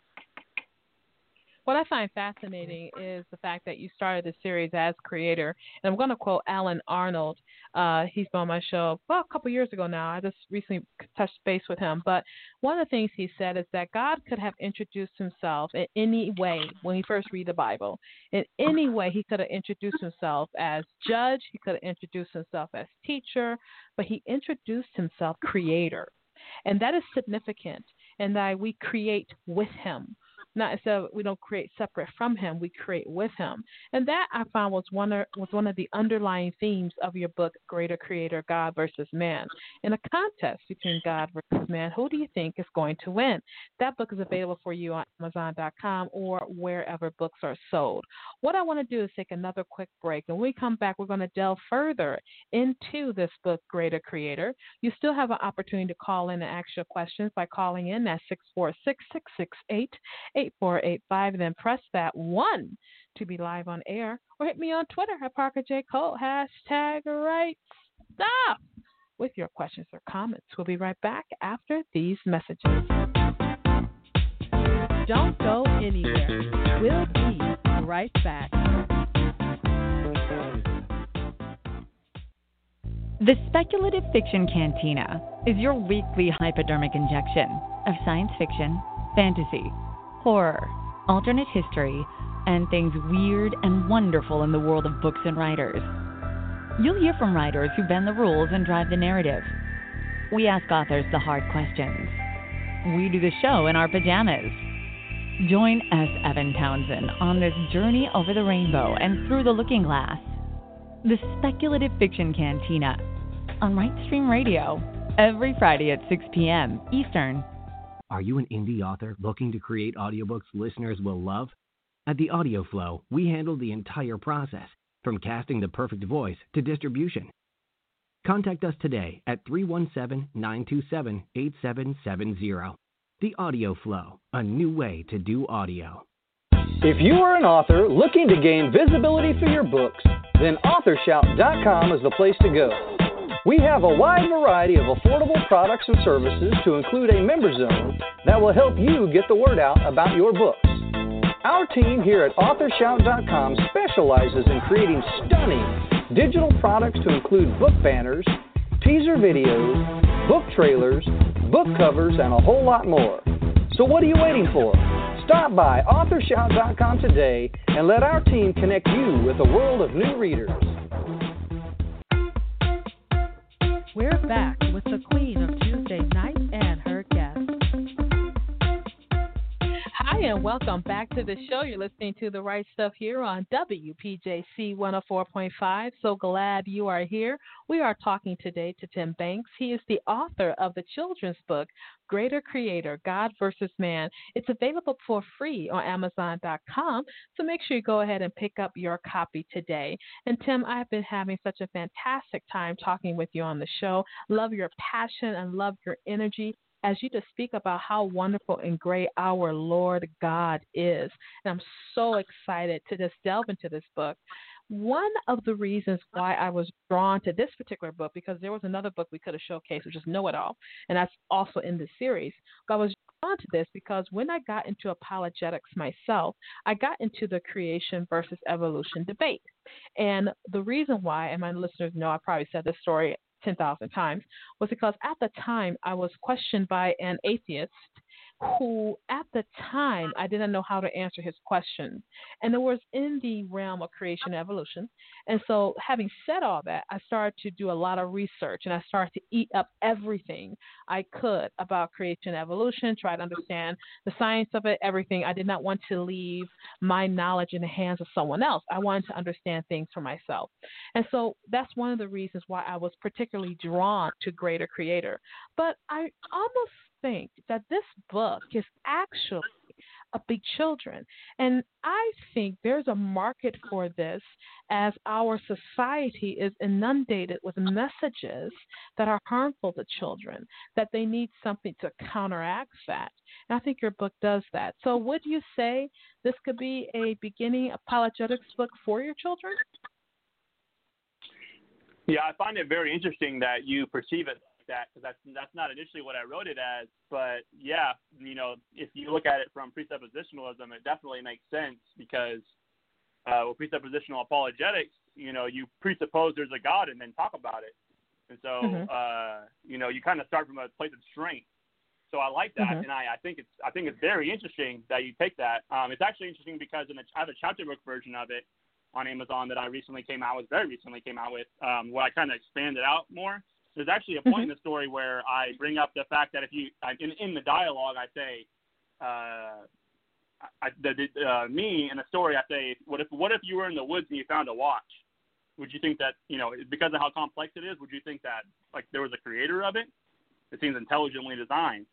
What I find fascinating is the fact that you started the series as creator. And I'm going to quote Alan Arnold. Uh, he's been on my show well, a couple years ago now. I just recently touched base with him. But one of the things he said is that God could have introduced himself in any way when he first read the Bible. In any way, he could have introduced himself as judge. He could have introduced himself as teacher. But he introduced himself creator. And that is significant in that we create with him. Not instead of, we don't create separate from him, we create with him. And that I found was one of, was one of the underlying themes of your book, Greater Creator, God versus Man. In a contest between God versus man, who do you think is going to win? That book is available for you on Amazon dot com or wherever books are sold. What I want to do is take another quick break. And when we come back, we're going to delve further into this book, Greater Creator. You still have an opportunity to call in and ask your questions by calling in at six four six, six six eight, eight four eight five, and then press that one to be live on air, or hit me on Twitter at Parker J. Cole, hashtag right stuff, with your questions or comments. We'll be right back after these messages. Don't go anywhere. We'll be right back. The Speculative Fiction Cantina is your weekly hypodermic injection of science fiction, fantasy, horror, alternate history, and things weird and wonderful in the world of books and writers. You'll hear from writers who bend the rules and drive the narrative. We ask authors the hard questions. We do the show in our pajamas. Join S. Evan Townsend on this journey over the rainbow and through the looking glass. The Speculative Fiction Cantina on Rightstream Radio every Friday at six p.m. Eastern. Are you an indie author looking to create audiobooks listeners will love? At The Audio Flow, we handle the entire process, from casting the perfect voice to distribution. Contact us today at three one seven, nine two seven, eight seven seven zero. The Audio Flow, a new way to do audio. If you are an author looking to gain visibility for your books, then author shout dot com is the place to go. We have a wide variety of affordable products and services to include a member zone that will help you get the word out about your books. Our team here at author shout dot com specializes in creating stunning digital products to include book banners, teaser videos, book trailers, book covers, and a whole lot more. So what are you waiting for? Stop by author shout dot com today and let our team connect you with a world of new readers. We're back with the Queen of Tuesday Night and her guests. Hi, and welcome back to the show. You're listening to The Right Stuff here on W P J C one oh four point five. So glad you are here. We are talking today to Tim Banks. He is the author of the children's book, Greater Creator, God versus Man. It's available for free on Amazon dot com, so make sure you go ahead and pick up your copy today. And Tim, I've been having such a fantastic time talking with you on the show. Love your passion and love your energy as you just speak about how wonderful and great our Lord God is. And I'm so excited to just delve into this book. One of the reasons why I was drawn to this particular book, because there was another book we could have showcased, which is Know It All, and that's also in this series. But I was drawn to this because when I got into apologetics myself, I got into the creation versus evolution debate. And the reason why, and my listeners know I probably said this story ten thousand times, was because at the time I was questioned by an atheist who at the time I didn't know how to answer his question. And it was in the realm of creation and evolution. And so having said all that, I started to do a lot of research and I started to eat up everything I could about creation and evolution, try to understand the science of it, everything. I did not want to leave my knowledge in the hands of someone else. I wanted to understand things for myself. And so that's one of the reasons why I was particularly drawn to Greater Creator. But I almost think that this book is actually a big children. And I think there's a market for this as our society is inundated with messages that are harmful to children, that they need something to counteract that. And I think your book does that. So would you say this could be a beginning apologetics book for your children? Yeah, I find it very interesting that you perceive it that because that's that's not initially what I wrote it as, but yeah, you know, if you look at it from presuppositionalism, it definitely makes sense because uh, with presuppositional apologetics, you know, you presuppose there's a God and then talk about it, and so mm-hmm. uh, you know, you kind of start from a place of strength. So I like that, mm-hmm. and I, I think it's I think it's very interesting that you take that. Um, it's actually interesting because in a, I have a chapter book version of it on Amazon that I recently came out with, very recently came out with, um, where I kind of expanded out more. There's actually a point mm-hmm. in the story where I bring up the fact that if you, in, in the dialogue, I say, uh, I, the, uh, me in a story, I say, what if what if you were in the woods and you found a watch? Would you think that, you know, because of how complex it is, would you think that, like, there was a creator of it? It seems intelligently designed.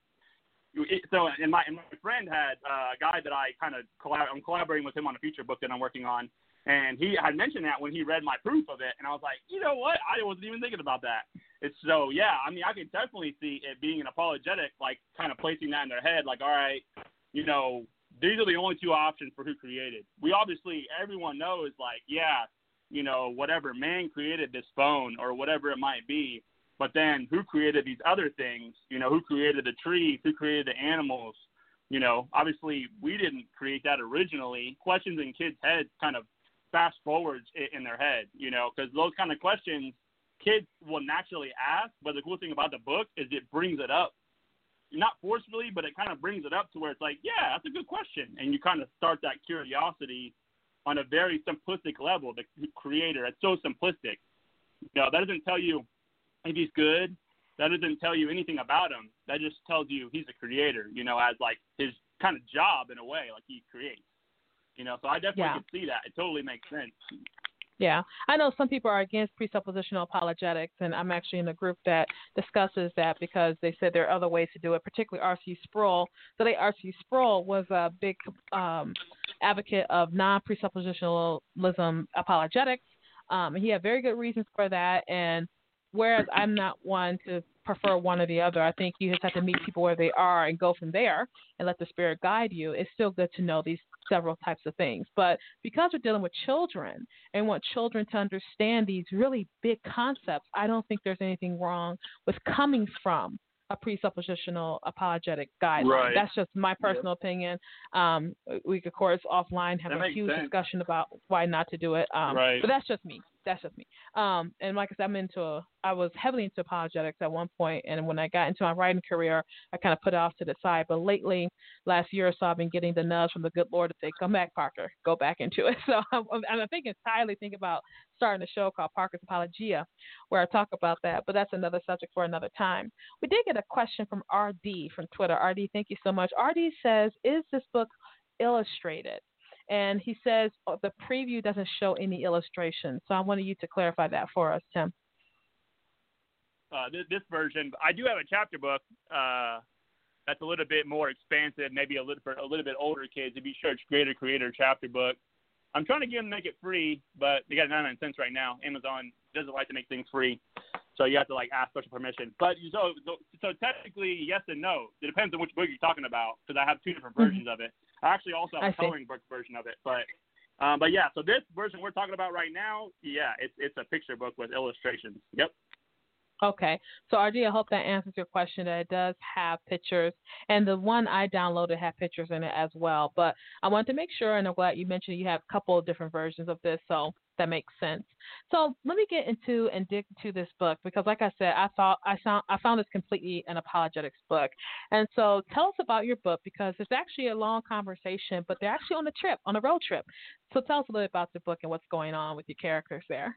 It, so, and my, and my friend had uh, a guy that I kind of, collab- I'm collaborating with him on a feature book that I'm working on, and he had mentioned that when he read my proof of it, and I was like, you know what? I wasn't even thinking about that. It's so, yeah, I mean, I could definitely see it being an apologetic, like, kind of placing that in their head, like, all right, you know, these are the only two options for who created. We obviously, everyone knows, like, yeah, you know, whatever, man created this phone or whatever it might be, but then who created these other things? You know, who created the trees? Who created the animals? You know, obviously we didn't create that originally. Questions in kids' heads kind of fast forwards in their head, you know, because those kind of questions kids will naturally ask, but the cool thing about the book is it brings it up. Not forcefully, but it kind of brings it up to where it's like, yeah, that's a good question. And you kind of start that curiosity on a very simplistic level. The creator, it's so simplistic. You know, that doesn't tell you if he's good. That doesn't tell you anything about him. That just tells you he's a creator, you know, as like his kind of job in a way, like he creates. You know, so I definitely yeah. can see that. It totally makes sense. Yeah, I know some people are against presuppositional apologetics, and I'm actually in a group that discusses that because they said there are other ways to do it, particularly R C Sproul. So they, R C Sproul was a big um, advocate of non-presuppositionalism apologetics, um, and he had very good reasons for that. And whereas I'm not one to prefer one or the other, I think you just have to meet people where they are and go from there and let the Spirit guide you. It's still good to know these several types of things. But because we're dealing with children and want children to understand these really big concepts, I don't think there's anything wrong with coming from a presuppositional apologetic guideline. Right. That's just my personal yep. opinion. Um, we could, of course, offline have that a huge sense. discussion about why not to do it. Um, right. But that's just me. That's just me. Um, and like I said, I'm into a, I was heavily into apologetics at one point, and when I got into my writing career, I kind of put it off to the side. But lately, last year or so, I've been getting the nudge from the good Lord to say, come back, Parker, go back into it. So I'm, I'm thinking entirely think about starting a show called Parker's Apologia, where I talk about that. But that's another subject for another time. We did get a question from R D from Twitter. R D, thank you so much. R D says, is this book illustrated? And he says oh, the preview doesn't show any illustrations. So I wanted you to clarify that for us, Tim. Uh, this, this version, I do have a chapter book uh, that's a little bit more expansive, maybe a little for a little bit older kids. If you search Greater Creator chapter book, I'm trying to get them to make it free, but they got ninety-nine cents right now. Amazon doesn't like to make things free, so you have to like ask special permission. But so so, so technically, yes and no. It depends on which book you're talking about, because I have two different versions mm-hmm. of it. I actually also have I a coloring book version of it, but um, but yeah. So this version we're talking about right now, yeah, it's it's a picture book with illustrations. Yep. Okay. So, R D, I hope that answers your question, that it does have pictures. And the one I downloaded had pictures in it as well. But I wanted to make sure, and I'm glad you mentioned you have a couple of different versions of this, so that makes sense. So let me get into and dig into this book, because like I said, I thought I found, I found this completely an apologetics book. And so tell us about your book, because it's actually a long conversation, but they're actually on a trip, on a road trip. So tell us a little bit about the book and what's going on with your characters there.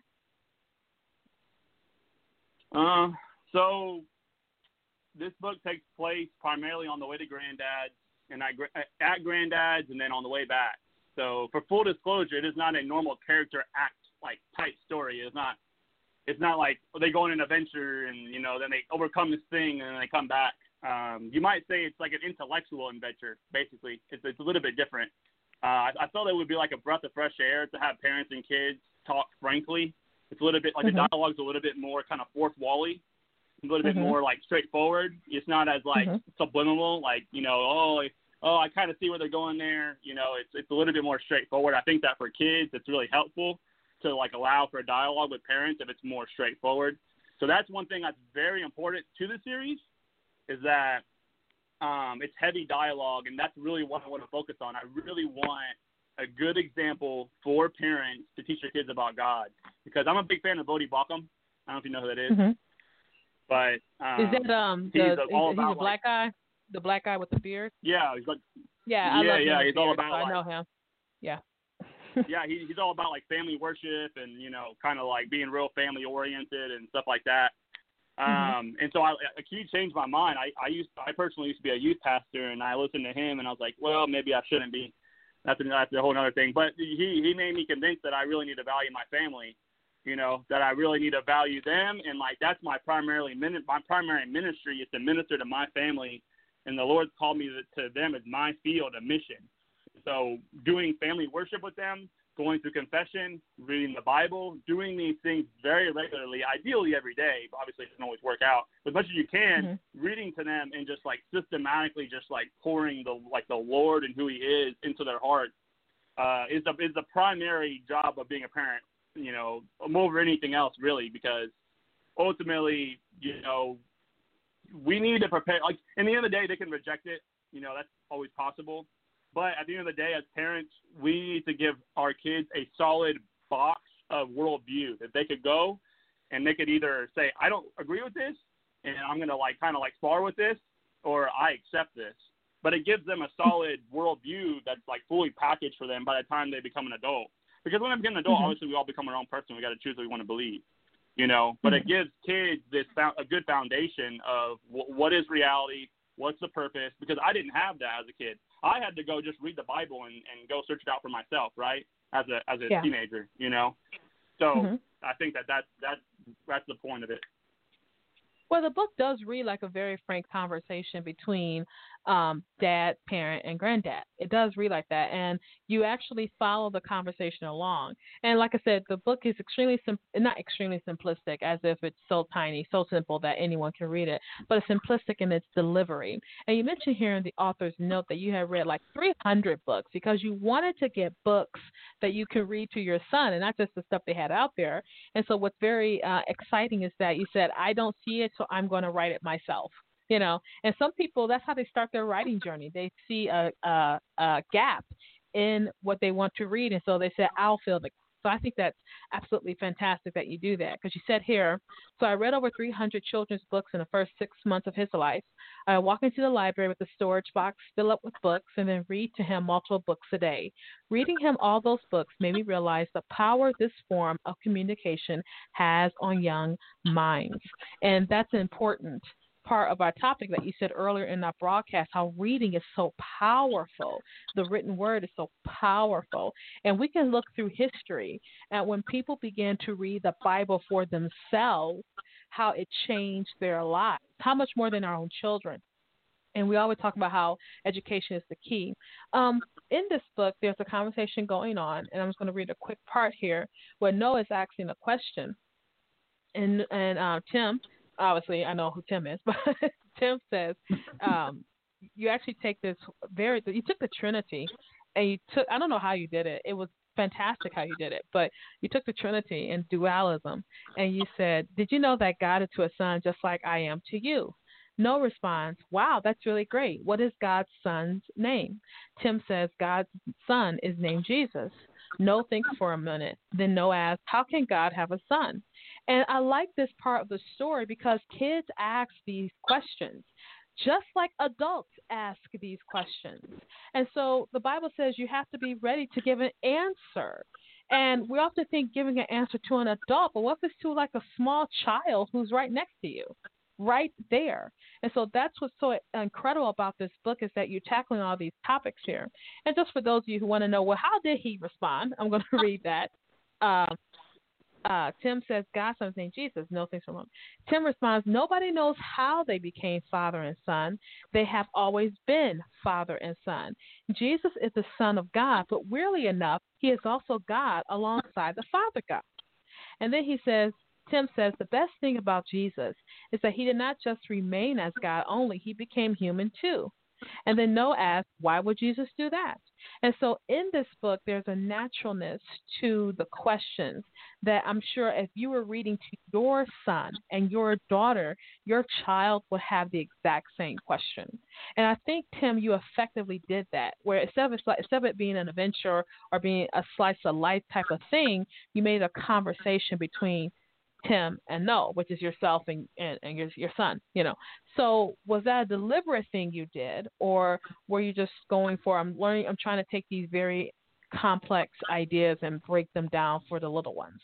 Uh, so this book takes place primarily on the way to Granddad's, and I, at Granddad's, and then on the way back. So for full disclosure, it is not a normal character act like type story. It's not. It's not like they go on an adventure and you know then they overcome this thing and then they come back. Um, you might say it's like an intellectual adventure. Basically, it's it's a little bit different. Uh, I, I felt it would be like a breath of fresh air to have parents and kids talk frankly. It's a little bit like mm-hmm. the dialogue's a little bit more kind of fourth wall-y, a little mm-hmm. bit more like straightforward. It's not as like mm-hmm. subliminal, like you know, oh, oh, I kind of see where they're going there. You know, it's it's a little bit more straightforward. I think that for kids, it's really helpful to like allow for a dialogue with parents if it's more straightforward. So that's one thing that's very important to the series, is that um, it's heavy dialogue, and that's really what I want to focus on. I really want a good example for parents to teach their kids about God, because I'm a big fan of Bodie Baucham. I don't know if you know who that is, mm-hmm. but um, is that um he's the, a, all he's about, a black like, guy, the black guy with the beard? Yeah, he's like yeah, I yeah, love him yeah. He's beard, all about. So like, I know him. Yeah. yeah, he, he's all about like family worship and you know, kind of like being real family oriented and stuff like that. Um, mm-hmm. And so I, he changed my mind. I, I used, I personally used to be a youth pastor, and I listened to him, and I was like, well, maybe I shouldn't be. that's a, that's a whole other thing. But he, he made me convinced that I really need to value my family, you know, that I really need to value them. And, like, that's my primarily my primary ministry is to minister to my family. And the Lord called me to, to them as my field, a mission. So doing family worship with them, going through confession, reading the Bible, doing these things very regularly, ideally every day. Obviously, it doesn't always work out. But as much as you can, mm-hmm. reading to them and just, like, systematically just, like, pouring the, like, the Lord and who he is into their heart uh, is the is the primary job of being a parent, you know, over anything else, really, because ultimately, you know, we need to prepare. Like, in the end of the day, they can reject it. You know, that's always possible. But at the end of the day, as parents, we need to give our kids a solid box of worldview that they could go and they could either say, I don't agree with this, and I'm going to, like, kind of like spar with this, or I accept this. But it gives them a solid worldview that's, like, fully packaged for them by the time they become an adult. Because when they become an adult, mm-hmm. obviously we all become our own person. We got to choose what we want to believe, you know. But mm-hmm. it gives kids this a good foundation of w- what is reality, what's the purpose, because I didn't have that as a kid. I had to go just read the Bible and, and go search it out for myself, right, as a as a yeah. teenager, you know. So mm-hmm. I think that, that that that's the point of it. Well, the book does read like a very frank conversation between um, dad, parent, and granddad. It does read like that, and you actually follow the conversation along. And like I said, the book is extremely sim- not extremely simplistic, as if it's so tiny, so simple that anyone can read it, but it's simplistic in its delivery. And you mentioned here in the author's note that you have read like three hundred books because you wanted to get books that you can read to your son, and not just the stuff they had out there. And so what's very uh, exciting is that you said, I don't see it, so I'm going to write it myself. You know, and some people, that's how they start their writing journey. They see a, a, a gap in what they want to read, and so they say, I'll fill the gap. So I think that's absolutely fantastic that you do that, because you said here, so I read over three hundred children's books in the first six months of his life. I walk into the library with a storage box, fill up with books, and then read to him multiple books a day. Reading him all those books made me realize the power this form of communication has on young minds. And that's important part of our topic that you said earlier in our broadcast, how reading is so powerful. The written word is so powerful. And we can look through history at when people began to read the Bible for themselves, how it changed their lives, how much more than our own children. And we always talk about how education is the key. Um, in this book, there's a conversation going on, and I'm just going to read a quick part here where Noah is asking a question. And, and uh, Tim, obviously, I know who Tim is, but Tim says, um, you actually take this very, you took the Trinity and you took, I don't know how you did it. It was fantastic how you did it, but you took the Trinity and dualism and you said, did you know that God is to a son just like I am to you? No response. Wow, that's really great. What is God's son's name? Tim says God's son is named Jesus. No thinks for a minute. Then No asks, how can God have a son? And I like this part of the story because kids ask these questions, just like adults ask these questions. And so the Bible says you have to be ready to give an answer. And we often think giving an answer to an adult, but what if it's to like a small child who's right next to you? Right there. And so that's what's so incredible about this book is that you're tackling all these topics here. And just for those of you who want to know, well, how did he respond? I'm going to read that. Um, uh, Tim says, God's son's name Jesus. No thanks for him. Tim responds, nobody knows how they became father and son. They have always been father and son. Jesus is the Son of God, but weirdly enough, he is also God alongside the Father God. And then he says, Tim says the best thing about Jesus is that he did not just remain as God only, he became human too. And then Noah asks, why would Jesus do that? And so in this book, there's a naturalness to the questions that I'm sure if you were reading to your son and your daughter, your child would have the exact same question. And I think, Tim, you effectively did that, where instead of, instead of it being an adventure or being a slice of life type of thing, you made a conversation between Tim and No, which is yourself and, and, and your your son, you know. So was that a deliberate thing you did, or were you just going for, I'm learning, I'm trying to take these very complex ideas and break them down for the little ones?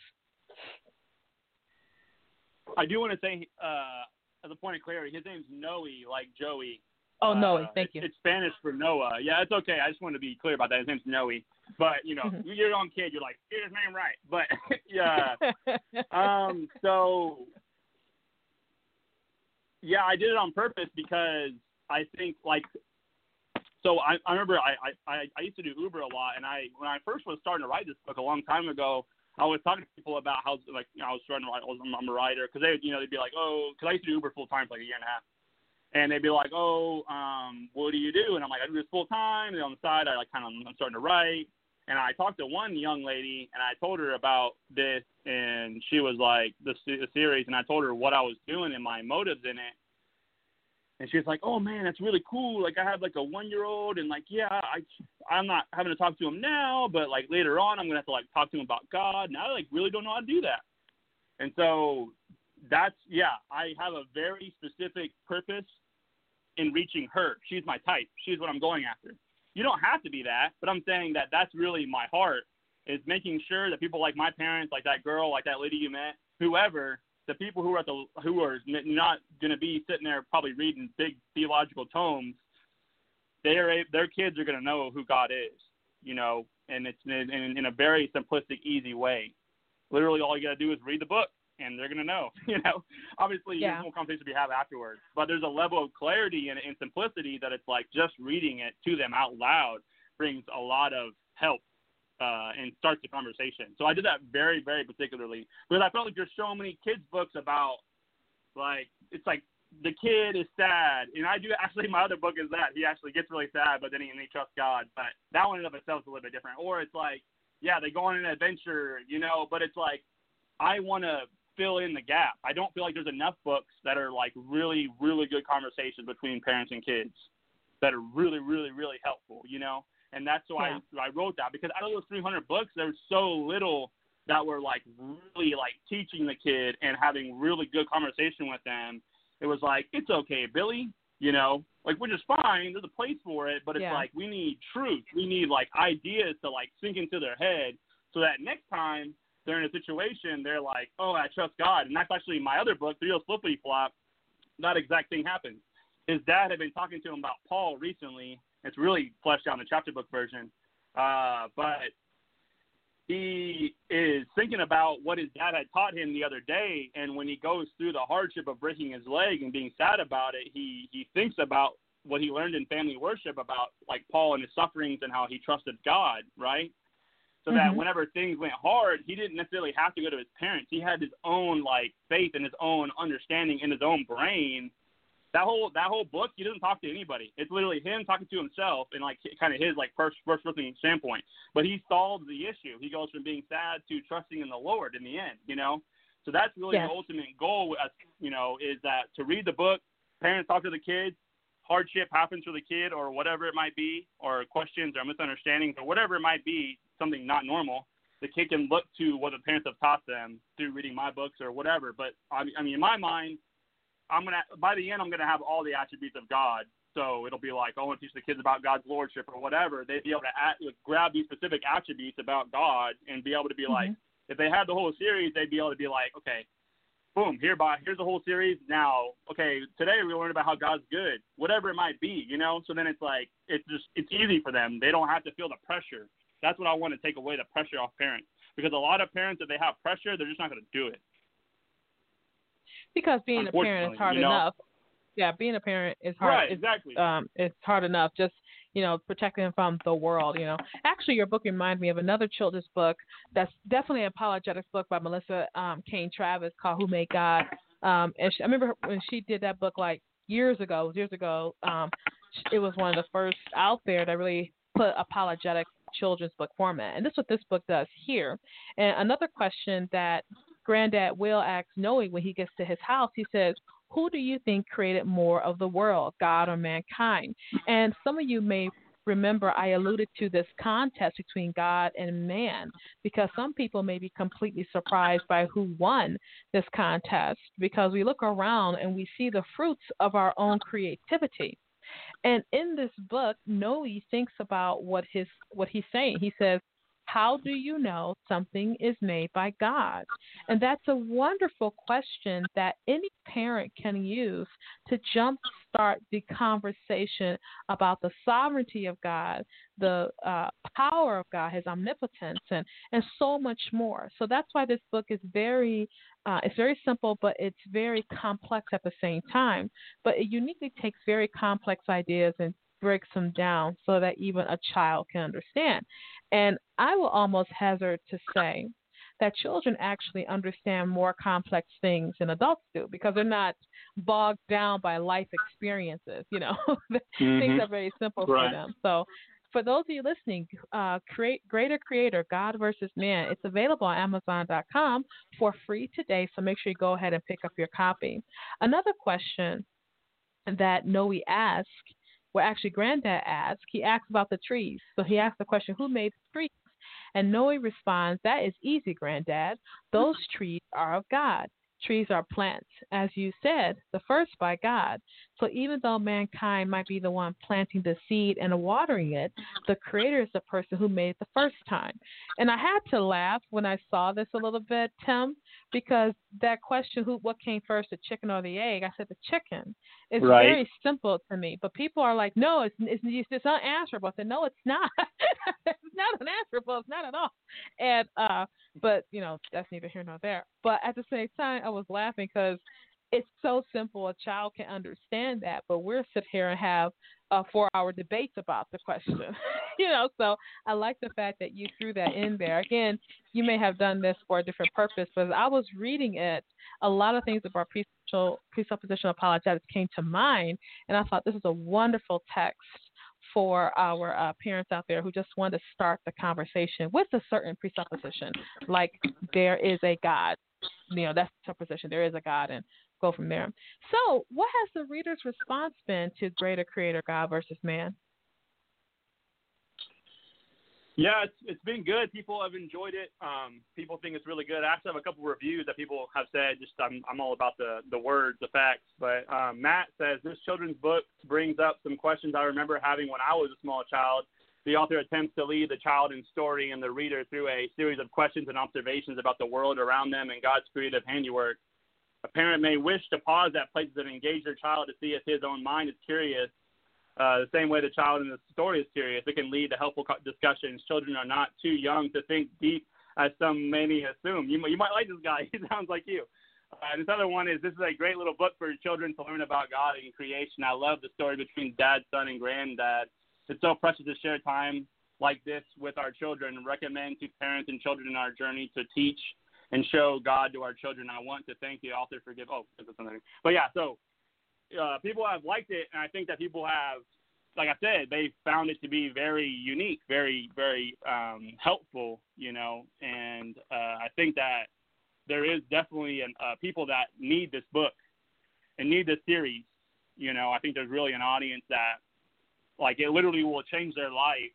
I do want to say, uh, as a point of clarity, his name's Noe, like Joey, Oh, Noe. Uh, Thank it's, you. It's Spanish for Noah. Yeah, it's okay. I just wanted to be clear about that. His name's Noe. But, you know, Mm-hmm. you're your own kid. You're like, get his name right. But, yeah. um, so, yeah, I did it on purpose because I think, like, so I, I remember I, I, I used to do Uber a lot. And I when I first was starting to write this book a long time ago, I was talking to people about how, like, you know, I was starting to write, I was, I'm a writer. Because they, you know, they'd be like, oh, because I used to do Uber full time for like a year and a half. And they'd be like, oh, um, what do you do? And I'm like, I do this full time. And on the side, I like kind of, I'm starting to write. And I talked to one young lady, and I told her about this, and she was like, the, the series, and I told her what I was doing and my motives in it. And she was like, oh, man, that's really cool. Like, I have, like, a one-year-old, and, like, yeah, I, I'm not having to talk to him now, but, like, later on I'm going to have to, like, talk to him about God. And I, like, really don't know how to do that. And so that's, yeah, I have a very specific purpose in reaching her. She's my type. She's what I'm going after. You don't have to be that, but I'm saying that that's really my heart, is making sure that people like my parents, like that girl, like that lady you met, whoever, the people who are at the who are not going to be sitting there probably reading big theological tomes, they are their kids are going to know who God is, you know, and it's in, in, in a very simplistic, easy way. Literally, all you got to do is read the book, and they're going to know. You know, obviously, yeah. There's more conversation we have afterwards, but there's a level of clarity and, and simplicity that it's like just reading it to them out loud brings a lot of help uh, and starts the conversation. So I did that very, very particularly because I felt like there's so many kids' books about, like, it's like the kid is sad, and I do actually, my other book is that he actually gets really sad, but then he, and he trusts God. But that one in of itself is a little bit different. Or it's like, yeah, they go on an adventure, you know, but it's like I want to fill in the gap. I don't feel like there's enough books that are like really, really good conversations between parents and kids that are really, really, really helpful, you know? And that's why yeah. I, I wrote that, because out of those three hundred books, there's so little that were like really like teaching the kid and having really good conversation with them. It was like, it's okay, Billy, you know, like, which is fine. There's a place for it, but it's yeah. like, we need truth. We need like ideas to like sink into their head so that next time they're in a situation, they're like, oh, I trust God. And that's actually my other book, Three O's Flippity Flop. That exact thing happened. His dad had been talking to him about Paul recently. It's really fleshed out in the chapter book version. Uh, but he is thinking about what his dad had taught him the other day. And when he goes through the hardship of breaking his leg and being sad about it, he, he thinks about what he learned in family worship about like Paul and his sufferings and how he trusted God, right? So that mm-hmm. whenever things went hard, he didn't necessarily have to go to his parents. He had his own like faith and his own understanding in his own brain. That whole that whole book, he doesn't talk to anybody. It's literally him talking to himself and like kind of his like first first person standpoint. But he solves the issue. He goes from being sad to trusting in the Lord in the end. You know, so that's really yes. the ultimate goal. As, you know, is that to read the book, parents talk to the kids. Hardship happens for the kid or whatever it might be, or questions or misunderstandings or whatever it might be, something not normal, the kid can look to what the parents have taught them through reading my books or whatever. But I mean, in my mind, I'm gonna by the end I'm gonna have all the attributes of God. So it'll be like, oh, I want to teach the kids about God's lordship or whatever. They'd be able to at, like, grab these specific attributes about God and be able to be mm-hmm. like, if they had the whole series, they'd be able to be like, okay, boom, hereby, here's the whole series. Now, okay, today we learned about how God's good, whatever it might be, you know? So then it's like, it's just, it's easy for them. They don't have to feel the pressure. That's what I want to take away, the pressure off parents. Because a lot of parents, if they have pressure, they're just not going to do it. Because being a parent is hard you know? enough. Yeah, being a parent is hard. Right, exactly. It's, um, it's hard enough just, you know, protecting them from the world, you know. Actually, your book reminded me of another children's book that's definitely an apologetics book by Melissa um, Kane Travis called Who Made God? Um, and she, I remember when she did that book like years ago, years ago, um, it was one of the first out there that really put apologetic children's book format. And this is what this book does here. And another question that Granddad Will asks Noe when he gets to his house, he says, who do you think created more of the world, God or mankind? And some of you may remember I alluded to this contest between God and man, because some people may be completely surprised by who won this contest, because we look around and we see the fruits of our own creativity. And in this book, Noe thinks about what his what he's saying. He says, How do you know something is made by God? And that's a wonderful question that any parent can use to jumpstart the conversation about the sovereignty of God, the uh, power of God, His omnipotence, and, and so much more. So that's why this book is very, uh, it's very simple, but it's very complex at the same time. But it uniquely takes very complex ideas and breaks them down so that even a child can understand. And I will almost hazard to say that children actually understand more complex things than adults do because they're not bogged down by life experiences. You know, mm-hmm. Things are very simple right. for them. So for those of you listening, uh, create Greater Creator, God versus Man. It's available on Amazon dot com for free today, so make sure you go ahead and pick up your copy. Another question that Noe asked, well, actually, Granddad asked, he asked about the trees. So he asked the question, who made the trees? And Noe responds, that is easy, Granddad. Those trees are of God. Trees are plants, as you said, the first by God. So even though mankind might be the one planting the seed and watering it, the Creator is the person who made it the first time. And I had to laugh when I saw this a little bit, Tim, because that question, who, what came first, the chicken or the egg? I said the chicken. It's right. very simple to me, but people are like, no, it's it's, it's unanswerable. I said, no, it's not. It's not unanswerable. It's not at all. And uh, but you know, that's neither here nor there. But at the same time, I was laughing because it's so simple. A child can understand that, but we're sit here and have uh, four-hour debates about the question. you know, so I like the fact that you threw that in there. Again, you may have done this for a different purpose, but as I was reading it, a lot of things about presuppositional apologetics came to mind, and I thought this is a wonderful text for our uh, parents out there who just want to start the conversation with a certain presupposition, like there is a God. You know, that's the supposition. There is a God, and go from there. So what has the reader's response been to Greater Creator, God versus Man? Yeah, it's it's been good. People have enjoyed it. Um, people think it's really good. I actually have a couple of reviews that people have said. Just I'm I'm all about the, the words, the facts. But um, Matt says this children's book brings up some questions I remember having when I was a small child. The author attempts to lead the child in story and the reader through a series of questions and observations about the world around them and God's creative handiwork. A parent may wish to pause at places and engage their child to see if his own mind is curious. Uh, the same way the child in the story is curious, it can lead to helpful discussions. Children are not too young to think deep, as some many assume. You, you might like this guy. He sounds like you. Uh, this other one is, this is a great little book for children to learn about God and creation. I love the story between dad, son, and granddad. It's so precious to share time like this with our children and recommend to parents and children in our journey to teach and show God to our children. I want to thank the author for giving, oh, something. But yeah, so uh, people have liked it, and I think that people have, like I said, they found it to be very unique, very, very um, helpful, you know, and uh, I think that there is definitely an, uh, people that need this book and need this series. You know, I think there's really an audience that, like, it literally will change their life,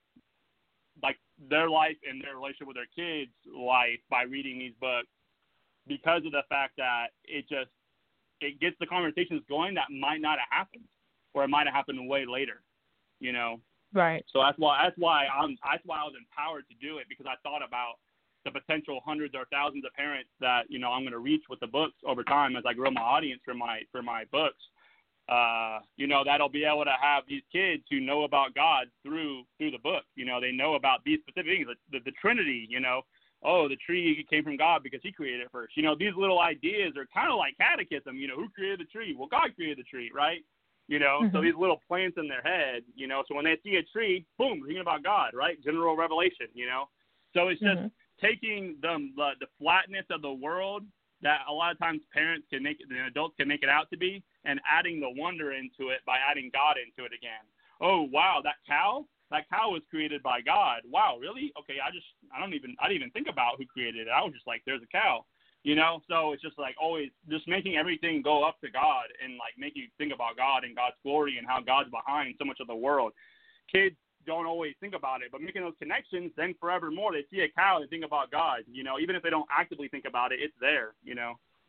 like their life and their relationship with their kids' life by reading these books, because of the fact that it just, it gets the conversations going that might not have happened, or it might have happened way later, you know? Right. So that's why, that's why I'm, that's why I was empowered to do it, because I thought about the potential hundreds or thousands of parents that, you know, I'm going to reach with the books over time as I grow my audience for my, for my books. Uh, you know, that'll be able to have these kids who know about God through through the book. You know, they know about these specific things, the, the, the Trinity, you know. Oh, the tree came from God because he created it first. You know, these little ideas are kind of like catechism. You know, who created the tree? Well, God created the tree, right? You know, mm-hmm. So these little plants in their head, you know, so when they see a tree, boom, thinking about God, right? General revelation, you know. So it's just mm-hmm. taking the, the the flatness of the world that a lot of times parents can make it, the adults can make it out to be, and adding the wonder into it by adding God into it again. Oh, wow, that cow, that cow was created by God. Wow, really? Okay, I just, I don't even, I didn't even think about who created it. I was just like, there's a cow, you know? So it's just like always just making everything go up to God and like make you think about God and God's glory and how God's behind so much of the world. Kids don't always think about it, but making those connections, then forevermore, they see a cow, they think about God, you know, even if they don't actively think about it, it's there, you know.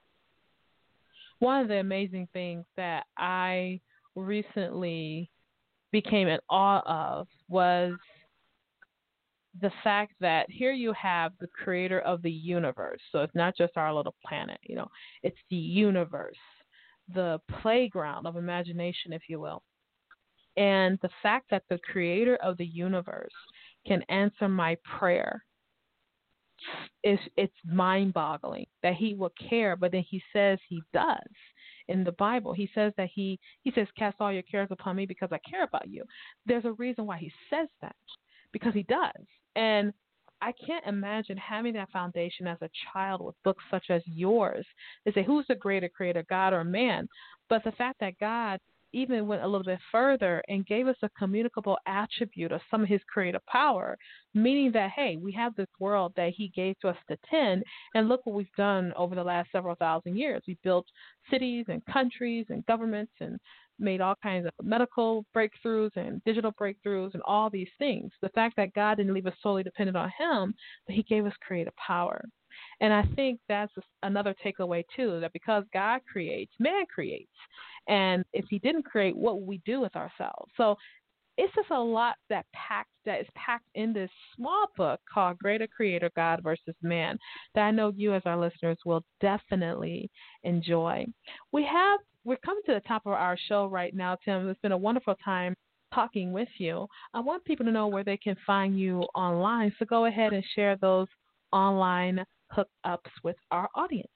One of the amazing things that I recently became in awe of was the fact that here you have the creator of the universe. So it's not just our little planet, you know, it's the universe, the playground of imagination, if you will. And the fact that the creator of the universe can answer my prayer is it's mind-boggling that he will care, but then he says he does. In the Bible, he says that he he says, cast all your cares upon me because I care about you. There's a reason why he says that, because he does. And I can't imagine having that foundation as a child with books such as yours. They say, who's the greater creator, God or man? But the fact that God even went a little bit further and gave us a communicable attribute of some of his creative power, meaning that, hey, we have this world that he gave to us to tend, and look what we've done over the last several thousand years. We built cities and countries and governments and made all kinds of medical breakthroughs and digital breakthroughs and all these things. The fact that God didn't leave us solely dependent on him, but he gave us creative power. And I think that's another takeaway, too, that because God creates, man creates. And if he didn't create, what would we do with ourselves? So it's just a lot that packed that is packed in this small book called Greater Creator, God versus Man, that I know you as our listeners will definitely enjoy. We have, we're coming to the top of our show right now, Tim. It's been a wonderful time talking with you. I want people to know where they can find you online, so go ahead and share those online hookups with our audience.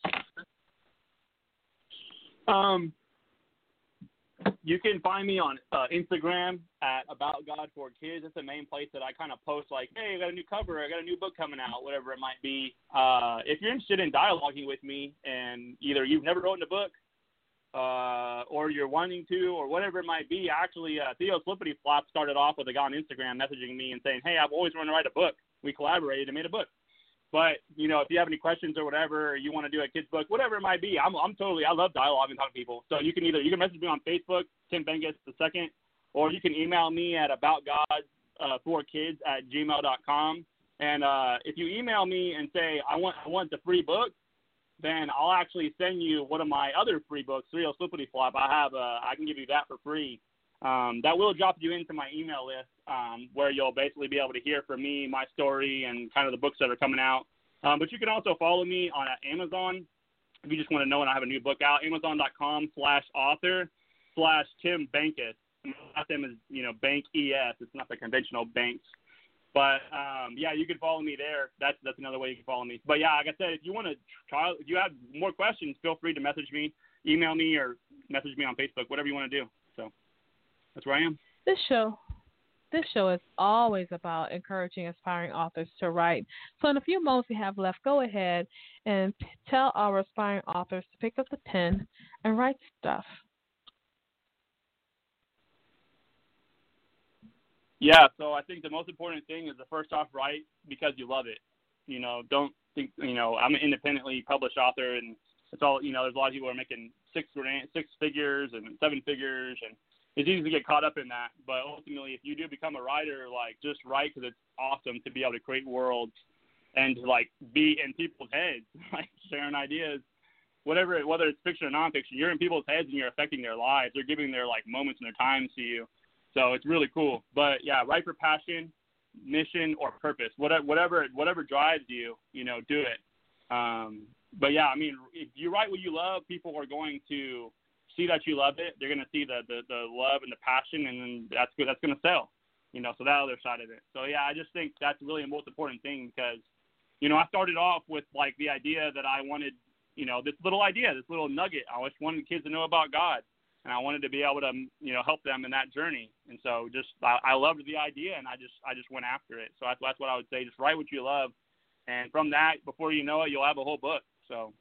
Um, you can find me on uh, Instagram at About God for Kids. It's the main place that I kind of post like, hey, I got a new cover, I got a new book coming out, whatever it might be. Uh, if you're interested in dialoguing with me and either you've never written a book uh, or you're wanting to or whatever it might be, actually uh, Theo Slippity Flop started off with a guy on Instagram messaging me and saying, hey, I've always wanted to write a book. We collaborated and made a book. But, you know, if you have any questions or whatever, or you want to do a kid's book, whatever it might be, I'm I'm totally, I love dialogue and talking to people. So you can either, you can message me on Facebook, Tim Bengus the second, or you can email me at aboutgod uh, for kids at gmail dot com. And uh, if you email me and say, I want I want the free book, then I'll actually send you one of my other free books, Real Slippity Flop. I have, uh, I can give you that for free. Um, that will drop you into my email list, um, where you'll basically be able to hear from me, my story, and kind of the books that are coming out. Um, but you can also follow me on Amazon if you just want to know when I have a new book out. Amazon.com slash author slash Tim Benkus. My last name is, you know, Bank E S. It's not the conventional banks. But um, yeah, you can follow me there. That's that's another way you can follow me. But yeah, like I said, if you want to try, if you have more questions, feel free to message me, email me, or message me on Facebook, whatever you want to do. So. That's where I am. This show, this show is always about encouraging aspiring authors to write. So in a few moments we have left, go ahead and p- tell our aspiring authors to pick up the pen and write stuff. Yeah, so I think the most important thing is to first off write because you love it. You know, don't think, you know, I'm an independently published author, and it's all, you know, there's a lot of people who are making six, six figures and seven figures, and it's easy to get caught up in that, but ultimately, if you do become a writer, like, just write because it's awesome to be able to create worlds and to, like, be in people's heads, like, sharing ideas, whatever, whether it's fiction or nonfiction, you're in people's heads and you're affecting their lives. They're giving their, like, moments and their time to you. So it's really cool. But, yeah, write for passion, mission, or purpose. Whatever, whatever, whatever drives you, you know, do it. Um, but, yeah, I mean, if you write what you love, people are going to see that you love it. They're going to see the, the, the love and the passion, and then that's good. That's going to sell, you know, so that other side of it. So, yeah, I just think that's really the most important thing because, you know, I started off with, like, the idea that I wanted, you know, this little idea, this little nugget. I just wanted kids to know about God, and I wanted to be able to, you know, help them in that journey. And so just I, I loved the idea, and I just I just went after it. So that's, that's what I would say. Just write what you love, and from that, before you know it, you'll have a whole book. So.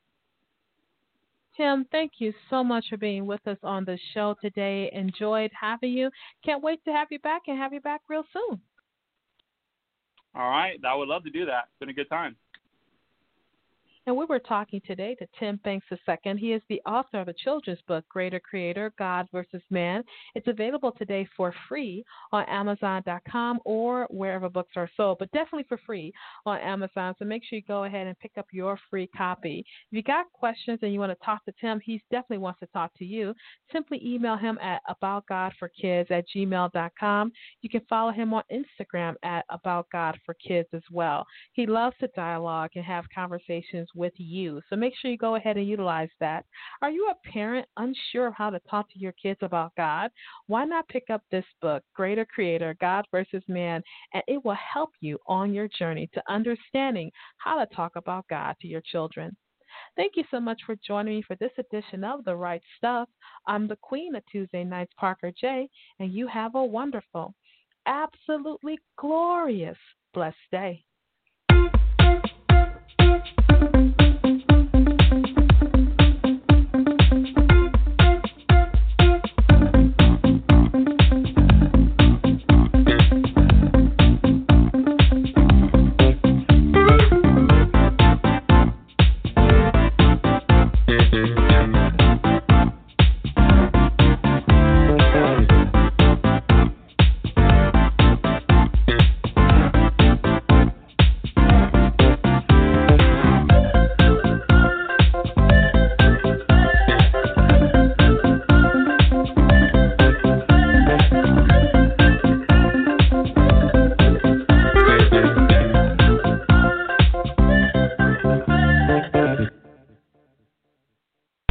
Tim, thank you so much for being with us on the show today. Enjoyed having you. Can't wait to have you back and have you back real soon. All right. I would love to do that. It's been a good time. And we were talking today to Tim Banks the second. He is the author of the children's book, Greater Creator, God versus Man. It's available today for free on Amazon dot com or wherever books are sold, but definitely for free on Amazon. So make sure you go ahead and pick up your free copy. If you got questions and you want to talk to Tim, he definitely wants to talk to you. Simply email him at about god for kids at gmail dot com. You can follow him on Instagram at about god for kids as well. He loves to dialogue and have conversations with you. So make sure you go ahead and utilize that. Are you a parent unsure of how to talk to your kids about God? Why not pick up this book, Greater Creator, God versus Man, and it will help you on your journey to understanding how to talk about God to your children. Thank you so much for joining me for this edition of The Right Stuff. I'm the Queen of Tuesday Nights, Parker J., and you have a wonderful, absolutely glorious, blessed day. Thank you.